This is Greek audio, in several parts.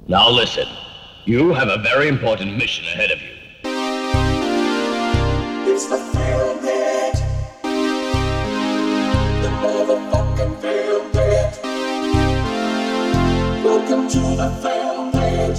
Now listen, you have a very important mission ahead of you. It's the Film Net. The motherfucking Film Net. Welcome to the Film Net.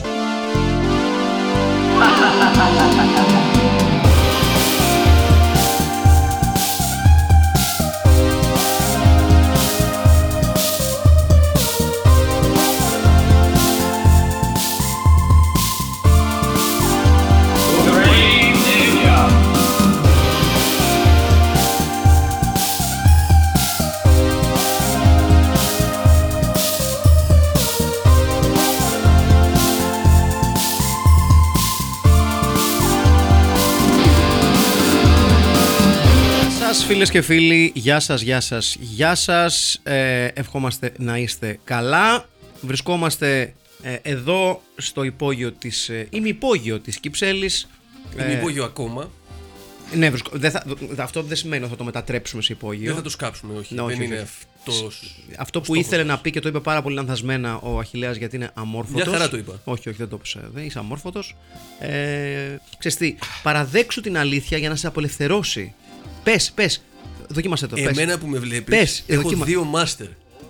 Φίλες και φίλοι, γεια σας, γεια σας, γεια σας. Ευχόμαστε να είστε καλά. Βρισκόμαστε εδώ στο υπόγειο της, ημιπόγειο της Κυψέλης. Ημιπόγειο ακόμα. Ναι, αυτό δεν σημαίνει ότι θα το μετατρέψουμε σε υπόγειο. Δεν θα το σκάψουμε, όχι. Ναι, δεν είναι αυτός. Αυτό που ήθελε να πει και το είπε πάρα πολύ λανθασμένα ο Αχιλλέας, γιατί είναι αμόρφωτος. Μια χαρά το είπα. Όχι, δεν το είπες. Δεν είσαι αμόρφωτος. Ξέρεις τι, παραδέξου την αλήθεια για να σε απελευθερώσει. Πες. Δοκίμασε το. Εμένα που με βλέπεις, έχω δύο μάστερ.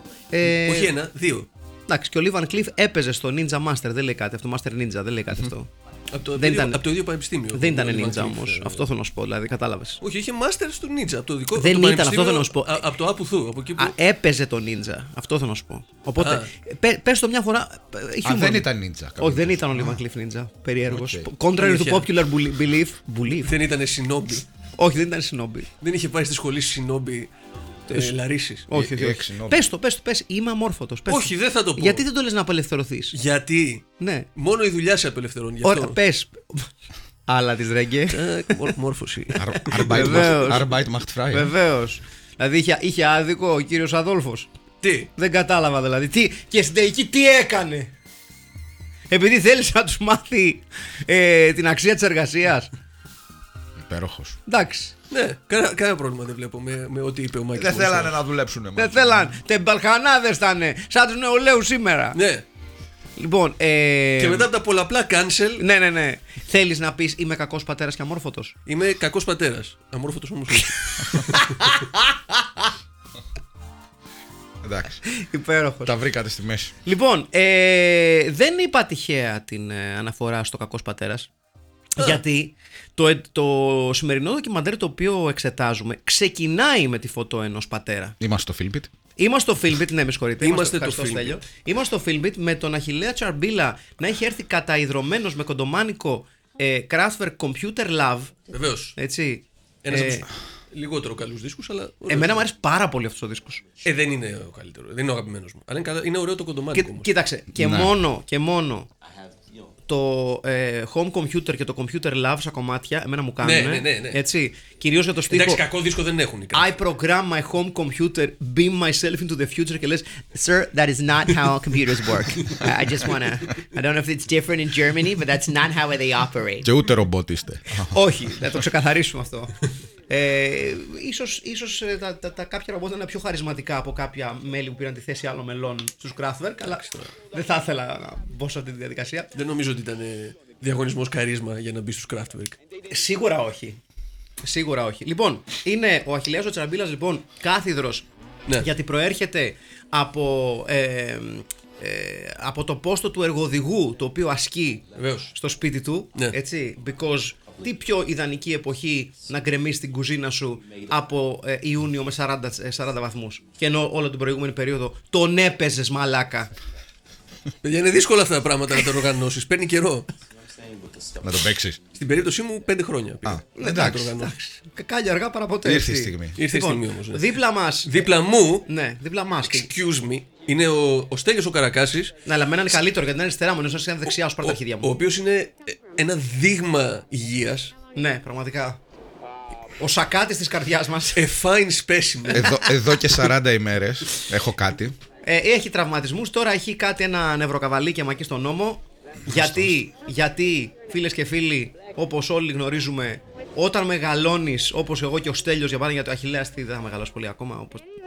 Όχι ένα, δύο. Εντάξει, και ο Λίβαν Κλιφ έπαιζε στο Ninja Master, δεν λέει κάτι αυτό. Master Ninja, δεν λέει κάτι αυτό. Από το ίδιο πανεπιστήμιο. Δεν ήταν Ninja όμως. Αυτό θέλω να σου πω, δηλαδή, κατάλαβες. Όχι, είχε Master στο Ninja. Από το δικό δεν ήταν, αυτό θέλω να σου πω. Από το Απουθού. Έπαιζε το Ninja. Αυτό θέλω να σου πω. Οπότε, πες το μια φορά. Δεν ήταν Ninja. Όχι, δεν ήταν ο Λίβαν Κλιφ Ninja. Περίεργος. Contrary to popular belief. Δεν ήταν Shinobi. Όχι, δεν ήταν Shinobi. Δεν είχε πάει στη σχολή Shinobi Λαρίσης. Όχι. Πες, είμαι αμόρφωτος. Όχι, δεν θα το πω. Γιατί δεν το λες να απελευθερωθείς? Γιατί ναι. Μόνο η δουλειά σε απελευθερώνει. Ωραία, πες. Άλλα της Ρέγκε. Μόρφωση. Arbeit macht frei. Βεβαίως. Δηλαδή είχε άδικο ο κύριος Αδόλφος. Τι? Δεν κατάλαβα δηλαδή. Και στην τελική τι έκανε? Επειδή θέλησε να τους μάθει την αξία της εργασίας. Υπέροχος. Εντάξει. Ναι, κανένα πρόβλημα δεν βλέπω με ό,τι είπε ο Μάικ. Δεν θέλανε να δουλέψουν. Δεν θέλανε. Τεμπαλχανάδες ήτανε. Σαν τους νεολαίους σήμερα. Ναι. Λοιπόν, και μετά από τα πολλαπλά cancel. Ναι. Θέλεις να πεις είμαι κακός πατέρας και αμόρφωτος? Είμαι κακός πατέρας. Αμόρφωτος όμως όχι. Εντάξει. Υπέροχος. Τα βρήκατε στη μέση. Λοιπόν, δεν είπα τυχαία την αναφορά στο κακός πατέρας. Γιατί το σημερινό ντοκιμαντέρ το οποίο εξετάζουμε ξεκινάει με τη φωτό ενός πατέρα. Είμαστε στο Filmbit. Είμαστε στο Filmbit, ναι, με συγχωρείτε. Είμαστε το Filmbit. Είμαστε στο Filmbit με τον Αχιλλέα Τσαρμπίλα να έχει έρθει καταϊδρωμένος με κοντομάνικο Kraftwerk Computer Love. Βεβαίως. Έτσι. Ένας από τους λιγότερο καλούς δίσκους, αλλά. Εμένα μου αρέσει πάρα πολύ αυτός ο δίσκος. Δεν είναι ο καλύτερο. Δεν είναι ο αγαπημένος μου. Αλλά είναι ωραίο το κοντομάνικο όμως. Κοίταξε, και μόνο το home computer και το computer love σαν κομμάτια εμένα μου κάνουν. Ναι. Έτσι, κυρίως για το στίχο. Εντάξει, κακό δίσκο δεν έχουν. I program my home computer, beam myself into the future και λες Sir, that is not how computers work. I just wanna... I don't know if it's different in Germany, but that's not how they operate. Και ούτε ρομπότ είστε. Όχι, θα το ξεκαθαρίσουμε αυτό. Ίσως τα κάποια ρομπότ είναι πιο χαρισματικά από κάποια μέλη που πήραν τη θέση άλλων μελών στους Kraftwerk, αλλά δεν θα ήθελα να μπω σε αυτή τη διαδικασία. Δεν νομίζω ότι ήταν διαγωνισμός καρίσμα για να μπει στους Kraftwerk. Σίγουρα όχι. Λοιπόν, είναι ο Αχιλλέας ο Τσαρμπίλας, λοιπόν, κάθιδρος, γιατί προέρχεται από το πόστο του εργοδηγού το οποίο ασκεί στο σπίτι του. Έτσι, because τι πιο ιδανική εποχή να γκρεμίσει την κουζίνα σου από Ιούνιο με 40 βαθμούς. Και ενώ όλο την προηγούμενη περίοδο τον έπαιζες μαλάκα. Παιδιά, είναι δύσκολα αυτά τα πράγματα να τα οργανώσεις. Παίρνει καιρό. Να το παίξεις. Στην περίπτωσή μου 5 χρόνια. Εντάξει. Κάλλια αργά παρά ποτέ. Ήρθε η στιγμή. Ήρθε η στιγμή όμως. Δίπλα μας. Δίπλα μου. Ναι, δίπλα μας. Excuse me. Είναι ο Στέλιος ο Καρακάσης. Ναι, αλλά εμένα είναι καλύτερο γιατί είναι αριστερά μου, ενώ είναι δεξιά σου τα αρχίδια μου. Ο οποίος είναι ένα δείγμα υγείας. Ναι, πραγματικά. Ο σακάτης της καρδιάς μας. A fine specimen. Εδώ και 40 ημέρες έχω κάτι. Έχει τραυματισμούς, τώρα έχει κάτι ένα νευροκαβαλίκιαμα εκεί στον νόμο. Γιατί, φίλες και φίλοι, όπως όλοι γνωρίζουμε, όταν μεγαλώνεις, όπως εγώ και ο Στέλιος για παράδειγμα, για το Αχιλλέας, δεν θα μεγαλώσει πολύ ακόμα.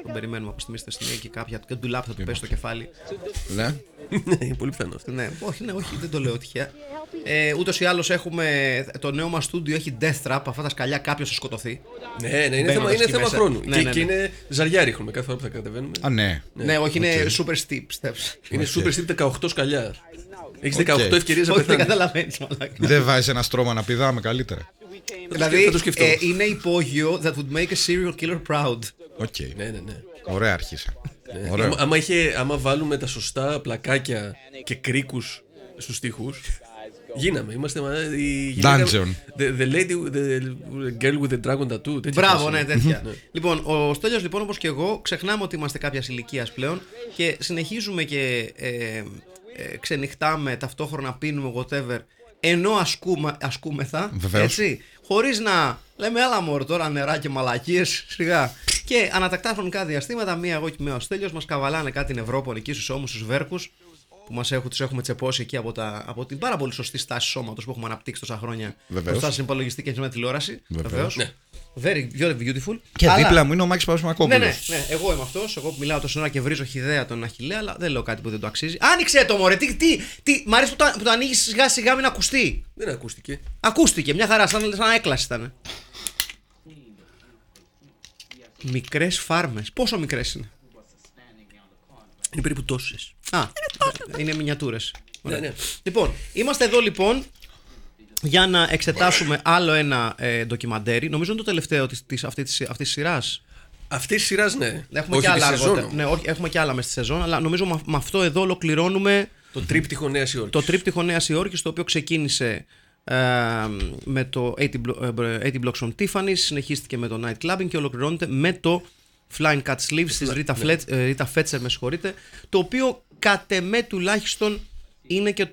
Τον περιμένουμε από στιγμή στη στιγμή και κάποια και ντουλάπ θα του πέσει στο κεφάλι. Ναι. Είναι πολύ πιθανό αυτό. Ναι, όχι, δεν το λέω τυχαία. Ούτως ή άλλως έχουμε. Το νέο μας στούντιο έχει death trap. Αυτά τα σκαλιά κάποιος θα σκοτωθεί. Ναι, είναι θέμα χρόνου. Και είναι ζαριά ρίχνουμε κάθε φορά που θα κατεβαίνουμε. Α, ναι. Ναι, όχι, είναι super steep steps. Είναι super steep 18 σκαλιά. Έχεις 18 ευκαιρίες να Όχι, δεν πεθάνεις. καταλαβαίνεις, μαλάκα. Δεν βάζει ένα στρώμα να πηδάμε καλύτερα. Δηλαδή, το σκεφτώ. είναι υπόγειο that would make a serial killer proud. Οκ. Ναι. Ωραία αρχίσα. Ναι. Ωραίο. Άμα βάλουμε τα σωστά πλακάκια και κρίκους στους στίχους, γίναμε. Είμαστε Dungeon. The girl with the dragon tattoo. τέτοια Μπράβο, φάση. ναι, τέτοια. Λοιπόν, ο Στέλιος, λοιπόν, όπως και εγώ, ξεχνάμε ότι είμαστε κάποιας ηλικίας πλέον και συνεχίζουμε και ξενυχτάμε, ταυτόχρονα πίνουμε whatever, ενώ ασκούμεθα. Βεβαίως. Έτσι, χωρίς να λέμε άλλα μωρό τώρα νερά και μαλακίες, σιγά. Και ανατακτά χρονικά διαστήματα, μία εγώ και μία ο Στέλιος, μας καβαλάνε κάτι νευρόπονοι εκεί στους ώμους, στους βέρκους, που τους έχουμε τσεπώσει εκεί από την πάρα πολύ σωστή στάση σώματος που έχουμε αναπτύξει τόσα χρόνια. Βεβαίως. Μπροστά στην υπολογιστή και στην τηλεόραση. Βεβαίως. Ναι. Very beautiful. Και Αλλά- δίπλα μου είναι ο Μάκης Παπασημακόπουλος. ναι, εγώ είμαι αυτός. Εγώ που μιλάω τόση ώρα και βρίζω χυδαία τον Αχιλλέα, αλλά δεν λέω κάτι που δεν το αξίζει. Άνοιξε το μωρέ! Μ' αρέσει που το ανοίγει σιγά σιγά, μην ακουστεί. Δεν ακούστηκε. Ακούστηκε, μια χαρά, σαν έκλαση ήταν. Μικρές φάρμες. Πόσο μικρές είναι? Είναι περίπου τόσες. Α, είναι μινιατούρες. Ωραία. Ναι. Λοιπόν, είμαστε εδώ λοιπόν για να εξετάσουμε άλλο ένα ντοκιμαντέρι. Νομίζω είναι το τελευταίο αυτής της σειράς. Αυτή τη σειρά, ναι. Έχουμε Όχι και τη άλλα σεζόν, αργότερα. Ναι, όχι, έχουμε και άλλα μες στη σεζόν, αλλά νομίζω με αυτό εδώ ολοκληρώνουμε Το τρίπτυχο Νέας Υόρκης. το τρίπτυχο Νέας Υόρκης, το οποίο ξεκίνησε με το 80 Blocks from Tiffany's, συνεχίστηκε με το Night Clubbing και ολοκληρώνεται με το Flying Cut Sleeves της Rita Fetzer, με συγχωρείτε, το οποίο κατ' εμέ τουλάχιστον είναι και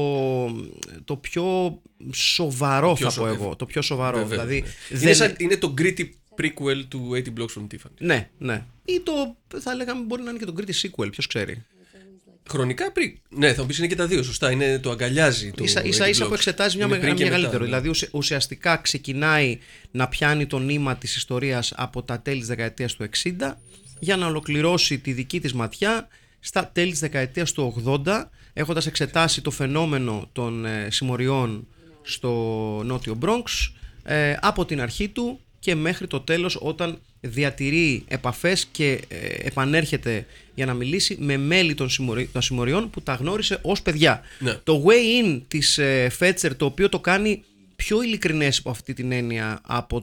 το πιο σοβαρό, θα πω εγώ. Το πιο σοβαρό. Βέβαια, Δηλαδή, ναι. Είναι το gritty prequel του 80 Blocks from Tiffany. Ναι. Ή θα λέγαμε μπορεί να είναι και το gritty sequel, ποιος ξέρει. Χρονικά πριν. Ναι, θα μου πεις είναι και τα δύο, σωστά. Το αγκαλιάζει. Ίσα που εξετάζει μια μεγαλύτερο. Μετά, ναι. Δηλαδή ουσιαστικά ξεκινάει να πιάνει το νήμα της ιστορίας από τα τέλη της δεκαετίας του 60 για να ολοκληρώσει τη δική της ματιά στα τέλη της δεκαετίας του 80, έχοντας εξετάσει το φαινόμενο των συμμοριών στο νότιο Bronx από την αρχή του και μέχρι το τέλος, όταν διατηρεί επαφές και επανέρχεται για να μιλήσει με μέλη των συμμοριών που τα γνώρισε ως παιδιά. Ναι. Το way in της Fetzer, το οποίο το κάνει πιο ειλικρινές από αυτή την έννοια από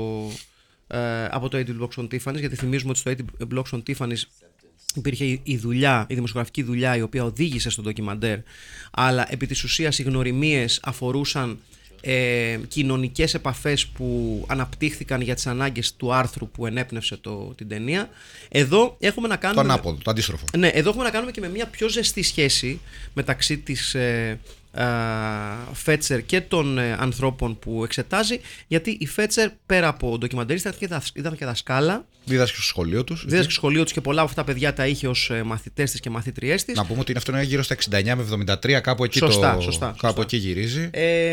το 80 Blocks on Tiffany's, γιατί θυμίζουμε ότι στο 80 Blocks on Tiffany's υπήρχε η δημοσιογραφική δουλειά η οποία οδήγησε στο ντοκιμαντέρ, αλλά επί της ουσίας οι γνωριμίες αφορούσαν κοινωνικές επαφές που αναπτύχθηκαν για τις ανάγκες του άρθρου που ενέπνευσε την ταινία. Εδώ έχουμε να κάνουμε Το ανάποδο, το αντίστροφο. Ναι, εδώ έχουμε να κάνουμε και με μια πιο ζεστή σχέση μεταξύ της Fetzer και των ανθρώπων που εξετάζει, γιατί η Fetzer πέρα από ντοκιμαντέρista ήταν και δασκάλα. Δίδασκε στο σχολείο τους. Δίδασκε στο σχολείο τους και πολλά από αυτά τα παιδιά τα είχε ως μαθητές της και μαθήτριές της. Να πούμε ότι αυτό είναι γύρω στα 69 με 73, κάπου εκεί, Σωστά. εκεί γυρίζει.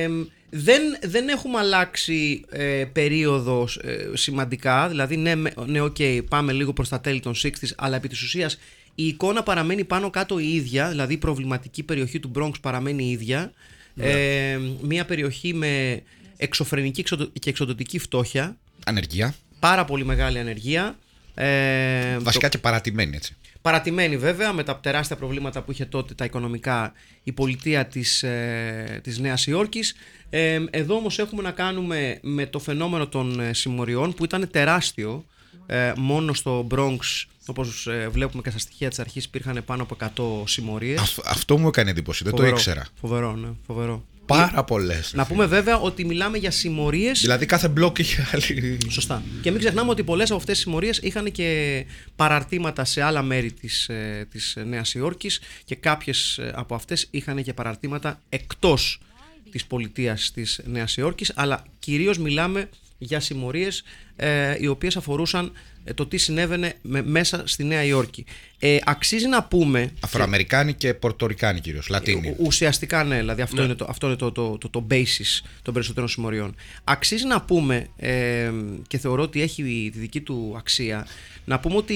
Δεν έχουμε αλλάξει περίοδο σημαντικά, δηλαδή ναι, πάμε λίγο προς τα τέλη των 60's, αλλά επί της ουσίας η εικόνα παραμένει πάνω κάτω η ίδια, δηλαδή η προβληματική περιοχή του Bronx παραμένει η ίδια. Μια περιοχή με εξωφρενική και εξοδοτική φτώχεια. Ανεργία. Πάρα πολύ μεγάλη ανεργία. Βασικά και παρατημένη, έτσι. Παρατημένη βέβαια με τα τεράστια προβλήματα που είχε τότε τα οικονομικά η πολιτεία της Νέας Υόρκης. Εδώ όμως έχουμε να κάνουμε με το φαινόμενο των συμμοριών που ήταν τεράστιο. Μόνο στο Bronx, όπως βλέπουμε και στα στοιχεία της αρχής, υπήρχαν πάνω από 100 συμμορίες. Αυτό μου έκανε εντύπωση, δεν το ήξερα. Φοβερό, ναι, φοβερό. Πάρα πολλές. Να πούμε βέβαια ότι μιλάμε για συμμορίες. Δηλαδή κάθε μπλοκ είχε άλλη. Σωστά. Και μην ξεχνάμε ότι πολλές από αυτές τις συμμορίες είχαν και παραρτήματα σε άλλα μέρη της Νέας Υόρκης και κάποιες από αυτές είχαν και παραρτήματα εκτός της πολιτείας της Νέας Υόρκης, αλλά κυρίως μιλάμε για συμμορίες οι οποίες αφορούσαν το τι συνέβαινε μέσα στη Νέα Υόρκη. Αξίζει να πούμε. Αφροαμερικάνοι και Πορτορικάνοι κυρίως, Λατίνοι. Ουσιαστικά ναι, δηλαδή αυτό είναι το basis των περισσότερων συμμοριών. Αξίζει να πούμε, και θεωρώ ότι έχει τη δική του αξία, να πούμε ότι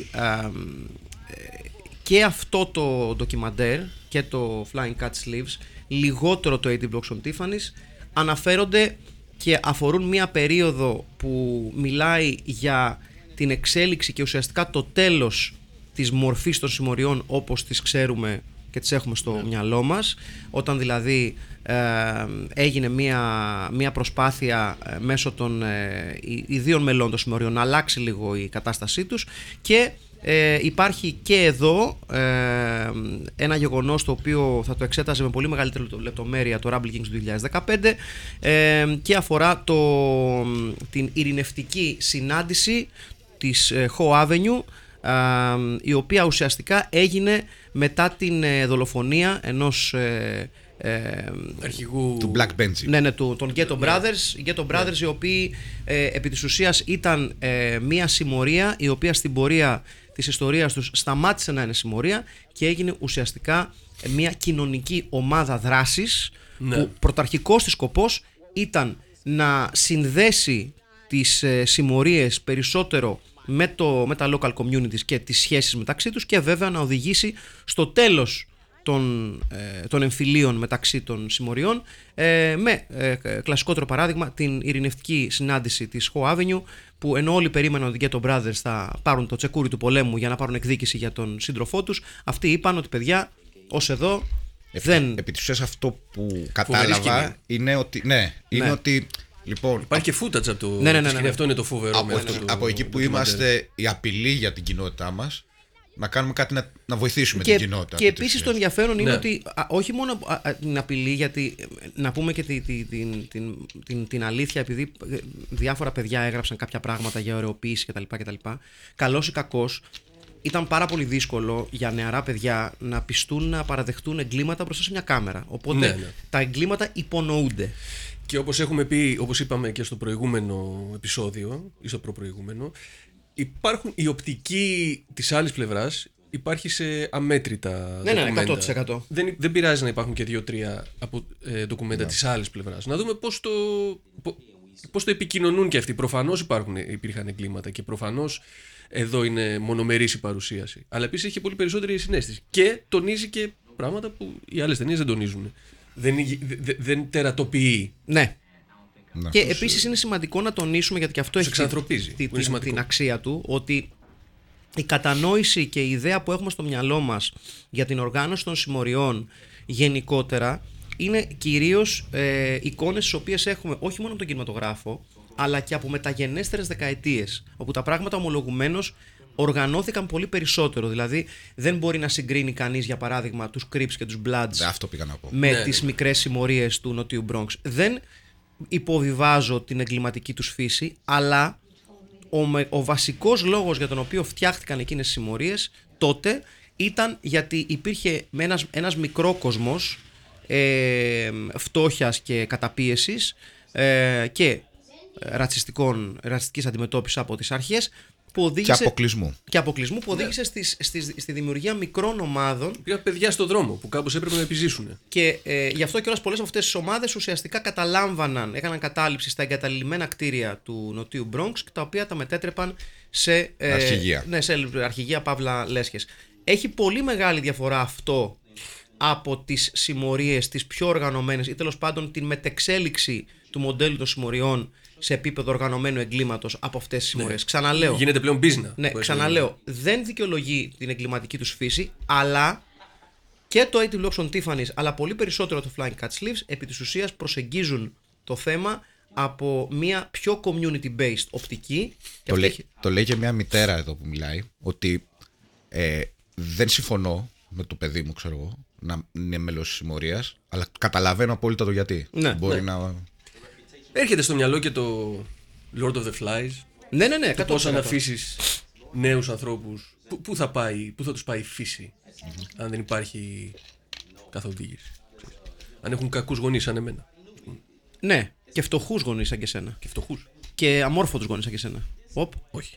και αυτό το ντοκιμαντέρ και το Flying Cat Sleeves, λιγότερο το 80 Blocks on Tiffany's, αναφέρονται και αφορούν μια περίοδο που μιλάει για την εξέλιξη και ουσιαστικά το τέλος της μορφής των συμμοριών όπως τις ξέρουμε και τις έχουμε στο μυαλό μας, όταν δηλαδή έγινε μια προσπάθεια μέσω των ιδίων μελών των συμμοριών να αλλάξει λίγο η κατάστασή τους, και υπάρχει και εδώ ένα γεγονός το οποίο θα το εξέταζε με πολύ μεγαλύτερη λεπτομέρεια το Rumble Kings του 2015 και αφορά την ειρηνευτική συνάντηση της Howe Avenue, η οποία ουσιαστικά έγινε μετά την δολοφονία ενός αρχηγού του Black Benji. Ναι, των Ghetto Brothers. Ghetto Brothers, οι οποίοι επί της ουσίας ήταν μια συμμορία η οποία στην πορεία της ιστορίας τους σταμάτησε να είναι συμμορία και έγινε ουσιαστικά μια κοινωνική ομάδα δράσης, που πρωταρχικός της σκοπός ήταν να συνδέσει τις συμμορίες περισσότερο με τα local communities και τις σχέσεις μεταξύ τους, και βέβαια να οδηγήσει στο τέλος των εμφυλίων μεταξύ των συμμοριών, με κλασικότερο παράδειγμα την ειρηνευτική συνάντηση της Howe Avenue, που ενώ όλοι περίμεναν ότι οι Ghetto Brothers θα πάρουν το τσεκούρι του πολέμου για να πάρουν εκδίκηση για τον σύντροφό τους, αυτοί είπαν ότι παιδιά, ως εδώ δεν... Επί της ουσίας αυτό που κατάλαβα είναι ότι ότι λοιπόν, υπάρχει και footage από το ναι. Αυτό είναι το φοβερό. Από εκεί που είμαστε, η απειλή για την κοινότητά μας, να κάνουμε κάτι να βοηθήσουμε την κοινότητα. Και επίσης το ενδιαφέρον είναι ότι όχι μόνο την απειλή, γιατί να πούμε και την αλήθεια, επειδή διάφορα παιδιά έγραψαν κάποια πράγματα για ωρεοποίηση κτλ. Καλός ή κακός, ήταν πάρα πολύ δύσκολο για νεαρά παιδιά να πιστούν να παραδεχτούν εγκλήματα μπροστά σε μια κάμερα. Οπότε τα εγκλήματα υπονοούνται. Και όπως έχουμε πει, όπως είπαμε και στο προηγούμενο επεισόδιο ή στο προπροηγούμενο, υπάρχουν η οπτική της άλλης πλευράς, υπάρχει σε αμέτρητα ντοκουμέντα. 100%. Δεν πειράζει να υπάρχουν και 2-3 ντοκουμέντα της άλλης πλευράς. Να δούμε πώς το επικοινωνούν και αυτοί. Προφανώς υπήρχαν εγκλήματα και προφανώς εδώ είναι μονομερής η παρουσίαση. Αλλά επίσης έχει πολύ περισσότερη συναίσθηση και τονίζει και πράγματα που οι άλλες ταινίες δεν τονίζουν. Δεν τερατοποιεί. Ναι. Και επίσης είναι σημαντικό να τονίσουμε, γιατί και αυτό έχει την αξία του, ότι η κατανόηση και η ιδέα που έχουμε στο μυαλό μας για την οργάνωση των συμμοριών γενικότερα είναι κυρίως εικόνες τις οποίες έχουμε όχι μόνο από τον κινηματογράφο, αλλά και από μεταγενέστερες δεκαετίες, όπου τα πράγματα ομολογουμένως οργανώθηκαν πολύ περισσότερο. Δηλαδή δεν μπορεί να συγκρίνει κανείς, για παράδειγμα, τους Crips και τους Bloods με τις μικρές συμμορίες του Νοτιού Bronx. Δεν υποβιβάζω την εγκληματική τους φύση, αλλά ο βασικός λόγος για τον οποίο φτιάχτηκαν εκείνες οι συμμορίες τότε ήταν γιατί υπήρχε ένας μικρόκοσμος φτώχειας και καταπίεσης και ρατσιστικής αντιμετώπισης από τις αρχές, και αποκλεισμού που οδήγησε στη δημιουργία μικρών ομάδων. Υπήρχαν παιδιά στον δρόμο που κάπως έπρεπε να επιζήσουν. Και γι' αυτό κιόλας πολλές από αυτές τις ομάδες ουσιαστικά έκαναν κατάληψη στα εγκαταλειμμένα κτίρια του Νοτιού Bronx, τα οποία τα μετέτρεπαν σε αρχηγεία παύλα λέσχες. Έχει πολύ μεγάλη διαφορά αυτό από τις συμμορίες, τις πιο οργανωμένες, ή τέλος πάντων την μετεξέλιξη του μοντέλου των συμμοριών σε επίπεδο οργανωμένου εγκλήματος από αυτές τις συμμορίες. Ξαναλέω. Γίνεται πλέον business. Ναι, ξαναλέω. Δεν δικαιολογεί την εγκληματική τους φύση, αλλά και το 80 Blocks on Tiffany's, αλλά πολύ περισσότερο το Flying Cat Sleeves, επί της ουσίας προσεγγίζουν το θέμα από μια πιο community-based οπτική. Το λέει και μια μητέρα εδώ που μιλάει, ότι δεν συμφωνώ με το παιδί μου, ξέρω εγώ, να είναι μέλος της συμμορίας, αλλά καταλαβαίνω απόλυτα το γιατί. Μπορεί να... Έρχεται στο μυαλό και το Lord of the Flies. Ναι. Πώς αν αφήσεις νέους ανθρώπους, πού θα τους πάει η φύση, αν δεν υπάρχει καθοδήγηση. Αν έχουν κακούς γονείς σαν εμένα. Ναι, και φτωχούς γονείς σαν και εσένα. Και φτωχούς. Και αμόρφωτους γονείς σαν και εσένα. Όχι.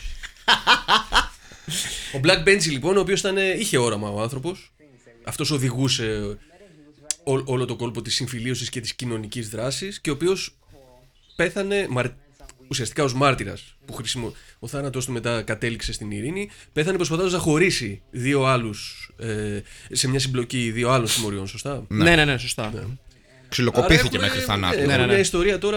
Ο Black Benji λοιπόν, ο οποίος είχε όραμα ο άνθρωπος. Αυτός οδηγούσε όλο το κόλπο της συμφιλίωσης και της κοινωνικής δράσης και ο οποίος πέθανε ουσιαστικά ως μάρτυρας. Ο θάνατος του μετά κατέληξε στην ειρήνη. Πέθανε προσπαθώντας να χωρίσει δύο άλλους σε μια συμπλοκή δύο άλλων συμμοριών, σωστά? Ναι, σωστά. Ναι. Ξυλοκοπήθηκε μέχρι θανάτου. Είναι μια ιστορία τώρα.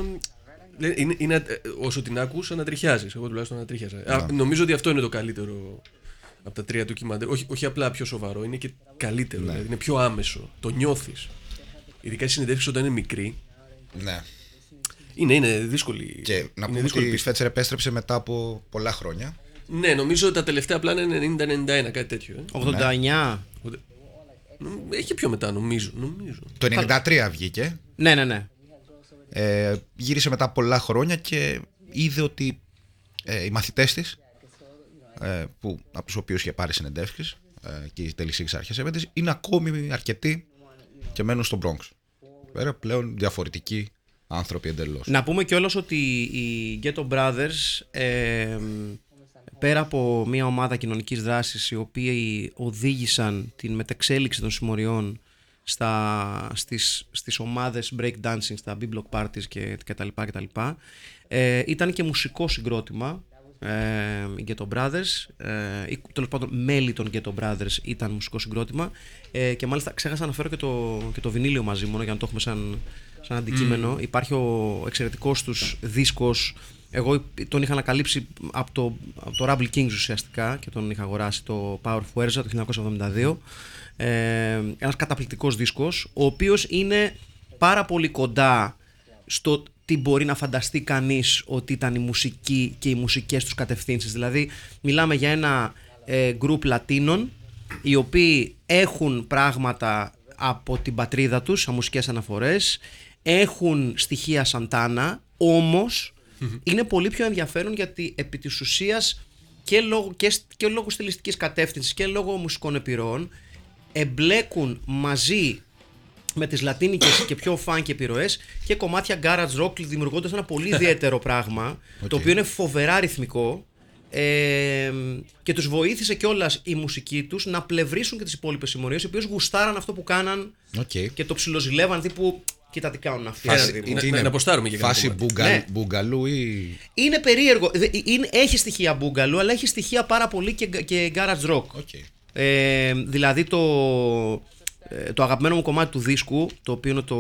Όσο την άκουσα να τριχιάζεις. Εγώ τουλάχιστον να τριχιάζα. Νομίζω ότι αυτό είναι το καλύτερο από τα τρία του ντοκιμαντέρ. Όχι απλά πιο σοβαρό, είναι και καλύτερο. Δηλαδή είναι πιο άμεσο. Το νιώθεις. Ειδικά οι συνεντεύξεις όταν είναι μικροί. Ναι. Είναι δύσκολη. Και να πούμε ότι η Φέτσερ επέστρεψε μετά από πολλά χρόνια. Ναι, νομίζω ότι τα τελευταία πλάνα είναι 90-91, κάτι τέτοιο. 89. Έχει πιο μετά, νομίζω. Το 93 βγήκε. Ναι. Γύρισε μετά πολλά χρόνια και είδε ότι οι μαθητές της, από τους οποίους είχε πάρει συνεντεύξεις και οι τελισίες άρχες έβεντες, είναι ακόμη αρκετοί και μένουν στο Bronx. Πέρα πλέον διαφορετικοί άνθρωποι εντελώς. Να πούμε κιόλας ότι οι Ghetto Brothers, πέρα από μια ομάδα κοινωνικής δράσης οι οποίοι οδήγησαν την μεταξέλιξη των συμμοριών στις ομάδες breakdancing, στα B-block parties και τα λοιπά, ήταν και μουσικό συγκρότημα. Οι Ghetto Brothers, τέλος πάντων μέλη των Ghetto Brothers ήταν μουσικό συγκρότημα, και μάλιστα ξέχασα να φέρω και το βινίλιο μαζί μόνο για να το έχουμε σαν αντικείμενο. Υπάρχει ο εξαιρετικός τους δίσκος. Εγώ τον είχα ανακαλύψει από το Rebel Kings ουσιαστικά και τον είχα αγοράσει, το Power Fuerza το 1972. Ένας καταπληκτικός δίσκος, ο οποίος είναι πάρα πολύ κοντά στο τι μπορεί να φανταστεί κανείς ότι ήταν η μουσική και οι μουσικές τους κατευθύνσεις. Δηλαδή μιλάμε για ένα γκρουπ Λατίνων οι οποίοι έχουν πράγματα από την πατρίδα τους σαν μουσικές αναφορές, έχουν στοιχεία Σαντάνα, όμως είναι πολύ πιο ενδιαφέρον γιατί επί της ουσίας και λόγω στιλιστικής κατεύθυνσης και λόγω μουσικών επιρροών εμπλέκουν μαζί με τις λατίνικες και πιο φάνκι επιρροές και κομμάτια garage rock, δημιουργώντας ένα πολύ ιδιαίτερο πράγμα, το οποίο είναι φοβερά ρυθμικό, και τους βοήθησε κιόλας η μουσική τους να πλευρίσουν και τις υπόλοιπες συμμορίες, οι οποίες γουστάραν αυτό που κάναν και το ψιλοζηλεύαν, τύπου κοίτα τι κάνουν αυτοί. Να αποστάρουμε και φάση μπουγκαλού ή... Είναι περίεργο, έχει στοιχεία μπουγκαλού, αλλά έχει στοιχεία πάρα πολύ και garage rock. Δηλαδή το αγαπημένο μου κομμάτι του δίσκου, το οποίο είναι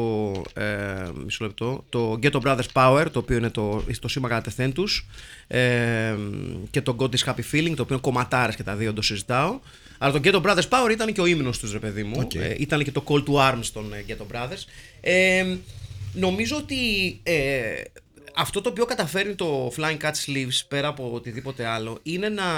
το Ghetto Brothers Power, το οποίο είναι το σήμα κατά τεθέν τους, και το God is Happy Feeling, το οποίο είναι κομματάρες και τα δύο, το συζητάω. Αλλά το Ghetto Brothers Power ήταν και ο ύμνος τους, ρε παιδί μου. Ήταν και το Call to Arms των Ghetto Brothers. Νομίζω ότι αυτό το οποίο καταφέρνει το Flying Cat Sleeves, πέρα από οτιδήποτε άλλο, είναι να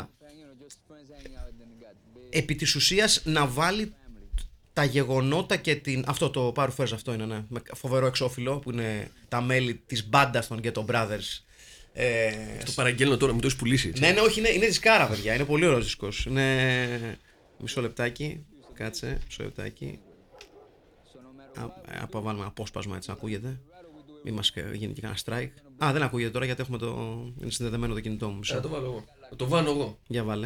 επί της ουσίας να βάλει τα γεγονότα και αυτό το Power Force, αυτό είναι, ναι, με φοβερό εξώφυλλο που είναι τα μέλη της μπάντας των Ghetto Brothers. Το παραγγέλνω τώρα, μου το έχεις πουλήσει, έτσι. Ναι, όχι, είναι δισκάρα, παιδιά, είναι πολύ ωραίος δίσκος. Μισό λεπτάκι, κάτσε, μισό λεπτάκι. Αποβάλουμε απόσπασμα έτσι να ακούγεται. Μην μας γίνει και κανένα strike. Δεν ακούγεται τώρα γιατί είναι συνδεδεμένο το κινητό μου. Θα το βάλω εγώ. Θα το βάλω εγώ. Για βάλε.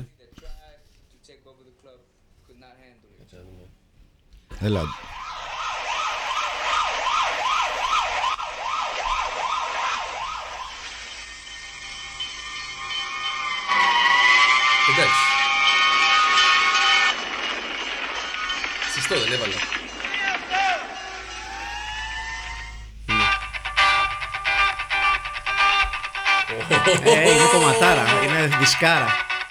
Έλα. Εντάξει. Σωστό δεν έβαλα. Είναι κομματάρα, είναι δισκάρα.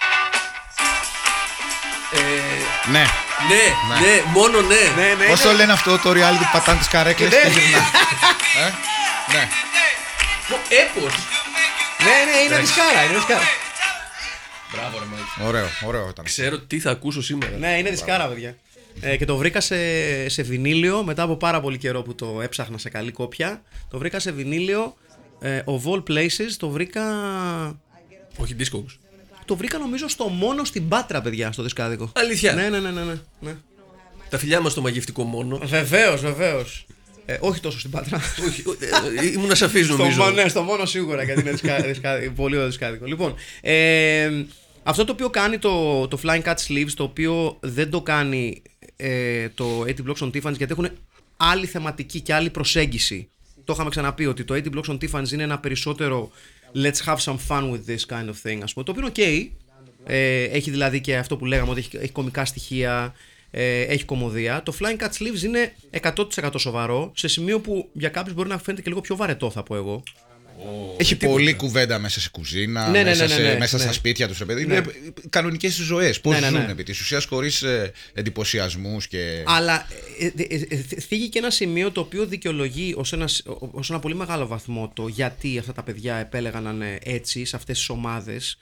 Ναι. Ναι, μόνο ναι. Πώς το λένε αυτό το reality που πατάνε τις καρέκλες και γυρνά. Ναι. Έπως. Ναι, είναι δισκάρα, Μπράβο ρε Μάικ. Ωραίο ήταν. Ξέρω τι θα ακούσω σήμερα. Ναι, είναι δισκάρα, παιδιά. Και το βρήκα σε βινίλιο μετά από πάρα πολύ καιρό που το έψαχνα σε καλή κόπια. Το βρήκα σε βινίλιο, of all places, το βρήκα... Όχι Discogs. Το βρήκα νομίζω μόνο στην Πάτρα, παιδιά, στο δισκάδικο. Αλήθεια. Ναι. Τα φιλιά μας στο μαγευτικό μόνο. Βεβαίως. Όχι τόσο στην Πάτρα. Ήμουν ασαφής νομίζω. Ναι, στο Βόνο σίγουρα, γιατί είναι πολύ δισκάδικο. Λοιπόν, αυτό το οποίο κάνει το Flying Cut Sleeves, το οποίο δεν το κάνει το 80 Blocks on Tiffany's, γιατί έχουν άλλη θεματική και άλλη προσέγγιση. Το είχαμε ξαναπεί ότι το 80 Blocks on Tiffany's είναι ένα περισσότερο let's have some fun with this kind of thing, ας πούμε, το οποίο είναι ok. Έχει δηλαδή και αυτό που λέγαμε, ότι έχει κωμικά στοιχεία, έχει κωμωδία. Το Flying Cut Sleeves είναι 100% σοβαρό, σε σημείο που για κάποιους μπορεί να φαίνεται και λίγο πιο βαρετό, θα πω εγώ. Έχει πολλή κουβέντα μέσα σε κουζίνα, μέσα στα σπίτια τους. Είναι κανονικές ζωές. Πώς ζουν επί της ουσίας, χωρίς εντυπωσιασμούς και. Αλλά θίγει και ένα σημείο το οποίο δικαιολογεί ως ένα πολύ μεγάλο βαθμό το γιατί αυτά τα παιδιά επέλεγαν να είναι έτσι, σε αυτές τις ομάδες.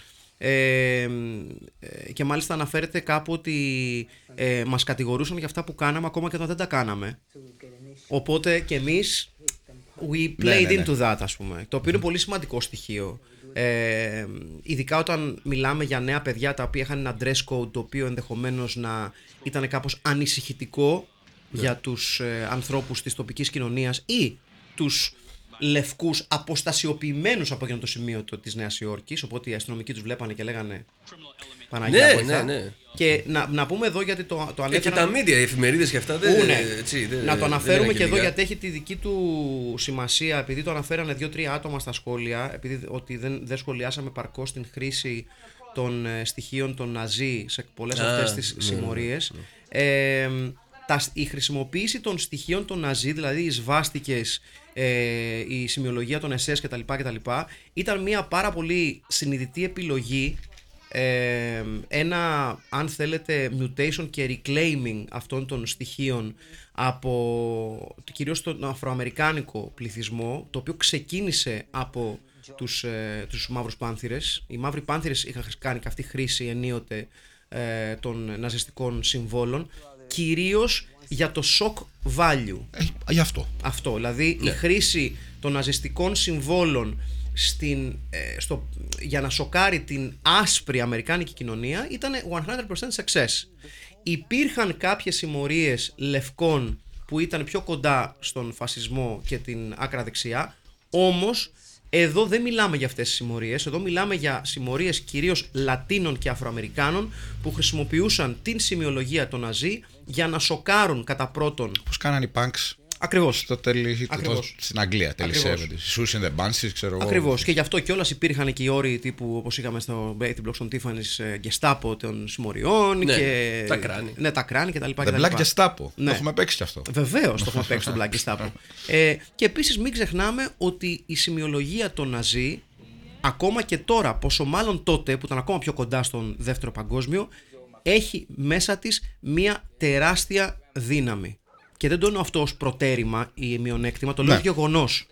Και μάλιστα αναφέρεται κάπου ότι μας κατηγορούσαν για αυτά που κάναμε ακόμα και όταν δεν τα κάναμε. Οπότε και εμείς we played into that, ας πούμε. Το οποίο είναι πολύ σημαντικό στοιχείο. Ειδικά όταν μιλάμε για νέα παιδιά τα οποία είχαν ένα dress code το οποίο ενδεχομένως να ήταν κάπως ανησυχητικό για τους ανθρώπους της τοπικής κοινωνίας ή τους λευκούς αποστασιοποιημένους από εκείνο το σημείο της Νέας Υόρκης. Οπότε οι αστυνομικοί τους βλέπανε και λέγανε Παναγία βοηθά. Ναι. Και να πούμε εδώ, γιατί το ανέφερα. Και τα media, οι εφημερίδες και αυτά. Να το αναφέρουμε και εδώ, γιατί έχει τη δική του σημασία, επειδή το αναφέρανε 2-3 άτομα στα σχόλια, επειδή ότι δεν σχολιάσαμε παρκώς την χρήση των στοιχείων των Ναζί σε πολλές αυτές τις συμμορίες. Η χρησιμοποίηση των στοιχείων των Ναζί, δηλαδή οι σβάστικες, η σημειολογία των SS κτλ. Ήταν μια πάρα πολύ συνειδητή επιλογή, ένα, αν θέλετε, mutation και reclaiming αυτών των στοιχείων από κυρίως τον αφροαμερικάνικο πληθυσμό, το οποίο ξεκίνησε από τους μαύρους πάνθηρες. Οι μαύροι πάνθηρες είχαν κάνει και αυτή χρήση ενίοτε των ναζιστικών συμβόλων, κυρίως για το shock value. Γι' αυτό. Αυτό, δηλαδή η χρήση των ναζιστικών συμβόλων για να σοκάρει την άσπρη αμερικάνικη κοινωνία ήταν 100% success. Υπήρχαν κάποιες συμμορίες λευκών που ήταν πιο κοντά στον φασισμό και την άκρα δεξιά, όμως εδώ δεν μιλάμε για αυτές τις συμμορίες, εδώ μιλάμε για συμμορίες κυρίως Λατίνων και Αφροαμερικάνων που χρησιμοποιούσαν την σημειολογία των Ναζί για να σοκάρουν κατά πρώτον. Πώς κάνανε οι punks. Ακριβώς. Στην Αγγλία, τέλη 70's. Susan the Banshees, ξέρω εγώ. Ακριβώς. Και γι' αυτό κιόλας υπήρχαν και οι όροι τύπου, όπως είχαμε στο 80 Blocks on Tiffany's, Gestapo των συμμοριών. Ναι, και τα κράνη. Ναι, τα κράνη κτλ. The Black Gestapo. Ναι. Το έχουμε παίξει κι αυτό. Βεβαίως το έχουμε παίξει το Black Gestapo. Και επίσης μην ξεχνάμε ότι η σημειολογία των Ναζί, ακόμα και τώρα, πόσο μάλλον τότε που ήταν ακόμα πιο κοντά στον Δεύτερο Παγκόσμιο, έχει μέσα της μία τεράστια δύναμη. Και δεν το εννοώ αυτό ως προτέρημα ή μειονέκτημα, το λέω γεγονός.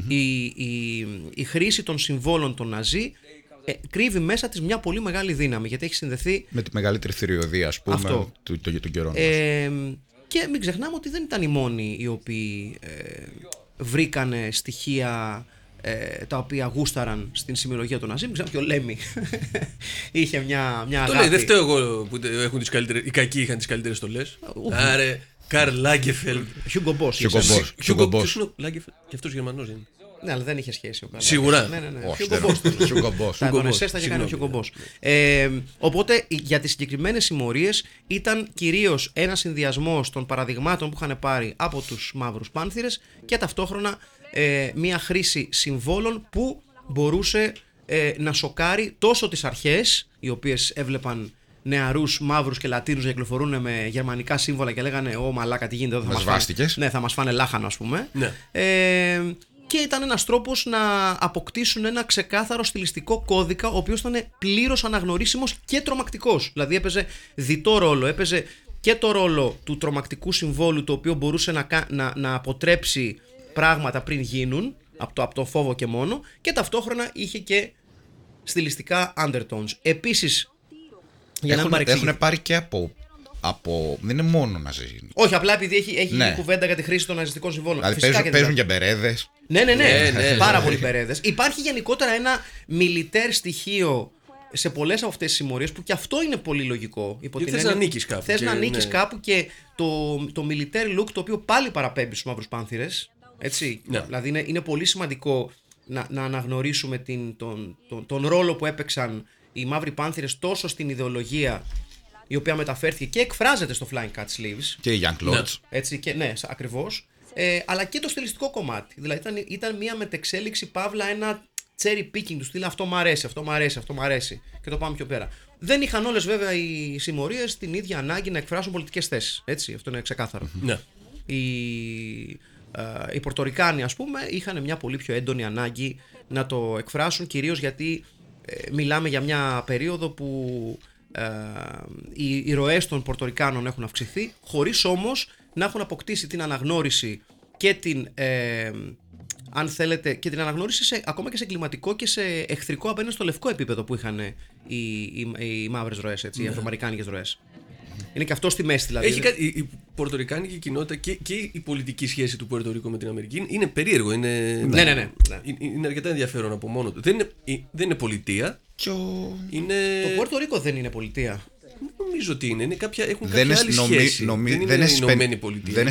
Η χρήση των συμβόλων των Ναζί κρύβει μέσα της μια πολύ μεγάλη δύναμη, γιατί έχει συνδεθεί με τη μεγαλύτερη θηριωδία, ας πούμε, των καιρών. Και μην ξεχνάμε ότι δεν ήταν οι μόνοι οι οποίοι βρήκανε στοιχεία τα οποία γούσταραν στην σημειολογία των Ναζί. Μην ξεχνάμε και ο Λέμι είχε μια αγάπη. Το λέει, δεν φταίω εγώ που οι κακοί είχαν τις καλύτερες στολές. Άρε, Καρλ Λάγκεφελντ. Χιούγκο Μπος. Χιούγκο Μπος. Λάγκεφελντ, και αυτός Γερμανός είναι. Ναι, αλλά δεν είχε σχέση ο Καρλ. Σίγουρα. Ναι. Χιούγκο Μπος. Τον εσές τα είχε κάνει ο Χιούγκο Μπος. Οπότε για τις συγκεκριμένες συμμορίες ήταν κυρίως ένας συνδυασμός των παραδειγμάτων που είχαν πάρει από τους μαύρους πάνθηρες και ταυτόχρονα μια χρήση συμβόλων που μπορούσε να σοκάρει τόσο τις αρχές, οι οποίες έβλεπαν νεαρούς μαύρους και Λατίνους να κυκλοφορούν με γερμανικά σύμβολα και λέγανε «Ω μαλάκα, τι γίνεται εδώ, θα μας φάνε λάχανο», ας πούμε. Ναι. Και ήταν ένας τρόπος να αποκτήσουν ένα ξεκάθαρο στιλιστικό κώδικα, ο οποίος ήταν πλήρως αναγνωρίσιμος και τρομακτικός. Δηλαδή έπαιζε διτό ρόλο, έπαιζε και το ρόλο του τρομακτικού συμβόλου, το οποίο μπορούσε να αποτρέψει πράγματα πριν γίνουν, από το φόβο και μόνο, και ταυτόχρονα είχε και στιλιστικά undertones. Επίσης, έχουν πάρει και από. Δεν είναι μόνο Ναζί. Όχι, απλά επειδή έχει κουβέντα για τη χρήση των ναζιστικών συμβόλων. Δηλαδή παίζουν και μπερέδες. Ναι. Πάρα πολλοί μπερέδες. Υπάρχει γενικότερα ένα μιλιτέρ στοιχείο σε πολλές από αυτές τις συμμορίες, που και αυτό είναι πολύ λογικό. Θες να ανήκεις κάπου. Θες να ανήκεις κάπου, και το military look, το οποίο πάλι παραπέμπει στους μαύρους πάνθηρες. Έτσι. Ναι. Δηλαδή είναι πολύ σημαντικό να αναγνωρίσουμε τον ρόλο που έπαιξαν οι μαύροι πάνθηρες τόσο στην ιδεολογία, η οποία μεταφέρθηκε και εκφράζεται στο Flying Cat Sleeves. Και οι Young Lords. Έτσι, και, ναι, ακριβώς. Αλλά και το στιλιστικό κομμάτι. Δηλαδή ήταν μια μετεξέλιξη, παύλα ένα cherry picking του στυλ. Αυτό μ' αρέσει, αυτό μ' αρέσει, αυτό μ' αρέσει. Και το πάμε πιο πέρα. Δεν είχαν όλες βέβαια οι συμμορίες την ίδια ανάγκη να εκφράσουν πολιτικές θέσεις. Έτσι, αυτό είναι ξεκάθαρο. Ναι. Οι Πορτορικάνοι, ας πούμε, είχαν μια πολύ πιο έντονη ανάγκη να το εκφράσουν, κυρίως γιατί μιλάμε για μια περίοδο που οι ροές των Πορτορικάνων έχουν αυξηθεί, χωρίς όμως να έχουν αποκτήσει την αναγνώριση και την, αν θέλετε, και την αναγνώριση ακόμα και σε κλιματικό και σε εχθρικό απέναντι στο λευκό επίπεδο που είχαν οι μαύρες ροές, οι αφροαμερικάνικες ροές. Είναι και αυτό στη μέση, δηλαδή. Η πορτορικάνικη κοινότητα και η πολιτική σχέση του Πορτορίκο με την Αμερική είναι περίεργο. Ναι. Είναι αρκετά ενδιαφέρον από μόνο του. Δεν είναι πολιτεία. Το Πορτορίκο δεν είναι πολιτεία. Νομίζω ότι είναι. Έχουν κάποια άλλη σχέση. Δεν είναι Ηνωμένη Πολιτεία.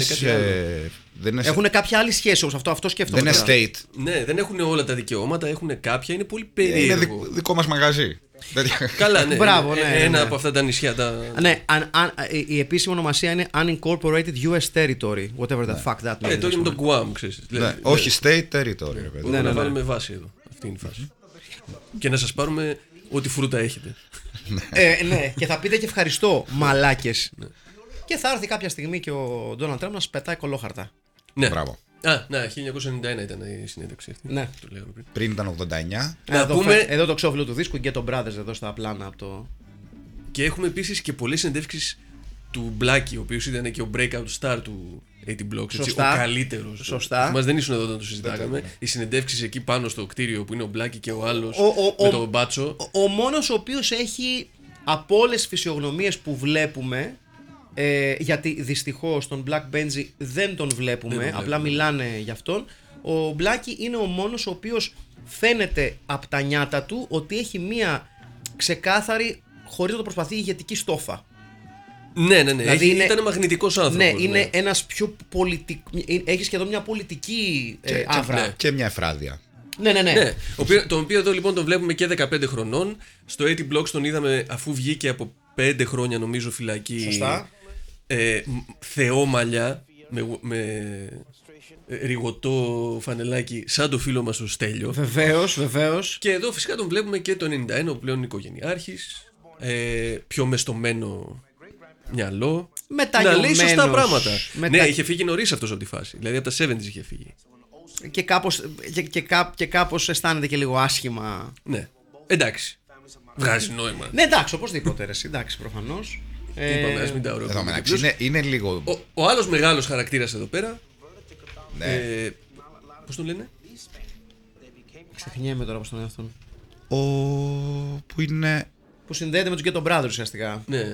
Έχουν κάποια άλλη σχέση όμως. Αυτό σκέφτομαι. Δεν είναι state. Ναι, δεν έχουν όλα τα δικαιώματα. Έχουν κάποια. Είναι πολύ περίεργο. Είναι δικό μας μαγαζί. Καλά, ναι. Μπράβο, ναι. Ένα από αυτά τα νησιά. Ναι, η επίσημη ονομασία είναι Unincorporated US Territory. Whatever the fuck that means. Το είναι το Guam, ξέρεις. Όχι, state territory. Μπορούμε να βάλουμε βάση εδώ. Αυτή είναι η φάση. Και να σας πάρουμε ό,τι φρούτα έχετε. Ναι, και θα πείτε και ευχαριστώ, μαλάκες. Και θα έρθει κάποια στιγμή και ο Ντόναλντ Τραμπ να σας πετάει κολόχαρτα. Ναι. Μπράβο. Ναι, 1991 ήταν η συνέντευξη αυτή. Ναι. Πριν ήταν 89. Εδώ το ξόφυλλο του δίσκου και το Brothers εδώ στα πλάνα από το. Και έχουμε επίσης και πολλές συνεντεύξεις του Blackie, ο οποίος ήταν και ο breakout star του 80 Blocks. Ο καλύτερος. Σωστά. Μας δεν ήσουν εδώ όταν το συζητάγαμε. Οι συνεντεύξεις εκεί πάνω στο κτίριο που είναι ο Blackie και ο άλλος με τον μπάτσο. Ο μόνος ο οποίος έχει από όλες τις φυσιογνωμίες που βλέπουμε. Γιατί δυστυχώς τον Black Benji δεν τον βλέπουμε, απλά μιλάνε για αυτόν. Ο Blackie είναι ο μόνος ο οποίος φαίνεται από τα νιάτα του ότι έχει μία ξεκάθαρη, χωρίς να το προσπαθεί, ηγετική στόφα. Ναι. Δηλαδή ήταν μαγνητικός άνθρωπος. Ναι, είναι ένας πιο έχει σχεδόν μια πολιτική άβρα. Και μια εφράδια. Ναι. Τον οποίο εδώ λοιπόν τον βλέπουμε και 15 χρονών. Στο 80 Blocks τον είδαμε αφού βγήκε από 5 χρόνια νομίζω φυλακή. Σωστά. Θεόμαλια με ριγωτό φανελάκι σαν το φίλο μας ο Στέλιο. Βεβαίως. Και εδώ φυσικά τον βλέπουμε και το 91 που πλέον είναι οικογενειάρχης, πιο μεστομένο μυαλό, να λέει σωστά πράγματα. Ναι, είχε φύγει νωρίς αυτός από τη φάση. Δηλαδή από τα 70's είχε φύγει. Και κάπως αισθάνεται και λίγο άσχημα. Ναι, εντάξει. Βγάζει νόημα. Ναι, εντάξει, οπωσδήποτε. Εντάξει, προφανώς. Είπαμε, ας μην τα ωρεοποιήσουμε. Είναι λίγο. Ο άλλος μεγάλος χαρακτήρας εδώ πέρα. Ναι. Πώς τον λένε? Ξεχνιέμαι τώρα πώς τον λένε αυτόν. Που είναι. Που συνδέεται με τους Ghetto Brothers ουσιαστικά. Ναι.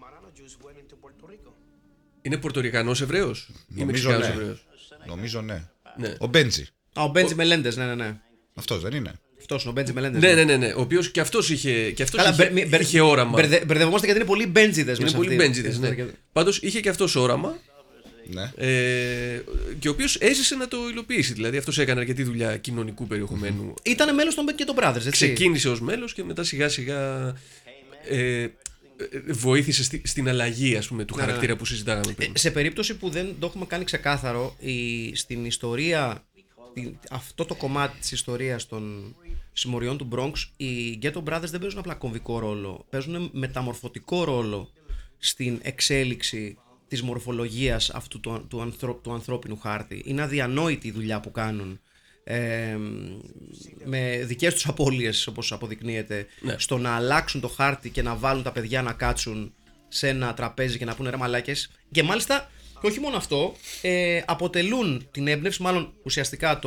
Είναι Πορτορικανός Εβραίος ή Μεξικάνος Εβραίος? Νομίζω ναι. Ο Μπέντζι. Ο Μπέντζι Μελέντες, ναι. Αυτός δεν είναι? Αυτός είναι ο Μπέντζι Μελέντες. Ναι. Ο οποίος και αυτός είχε όραμα. Μπερδευόμαστε γιατί είναι πολύ Μπέντζιδες. Είναι πολύ Μπέντζιδες, ναι. Πάντως είχε και αυτός όραμα. Ναι. Και ο οποίος έζησε να το υλοποιήσει. Δηλαδή αυτός έκανε αρκετή δουλειά κοινωνικού περιεχομένου. Ήταν μέλος των Ghetto Brothers, έτσι. Ξεκίνησε ως μέλος και μετά σιγά σιγά βοήθησε στην αλλαγή, ας πούμε, του χαρακτήρα που συζητάγαμε πριν. Σε περίπτωση που δεν το έχουμε κάνει ξεκάθαρο, στην ιστορία, αυτό το κομμάτι της ιστορίας των συμμοριών του Bronx, οι Ghetto Brothers δεν παίζουν απλά κομβικό ρόλο, παίζουν μεταμορφωτικό ρόλο στην εξέλιξη της μορφολογίας αυτού του ανθρώπινου χάρτη. Είναι αδιανόητη η δουλειά που κάνουν, με δικές τους απώλειες, όπως αποδεικνύεται, στο να αλλάξουν το χάρτη και να βάλουν τα παιδιά να κάτσουν σε ένα τραπέζι και να πούνε ρε μαλάκες. Και μάλιστα, και όχι μόνο αυτό, αποτελούν την έμπνευση, μάλλον ουσιαστικά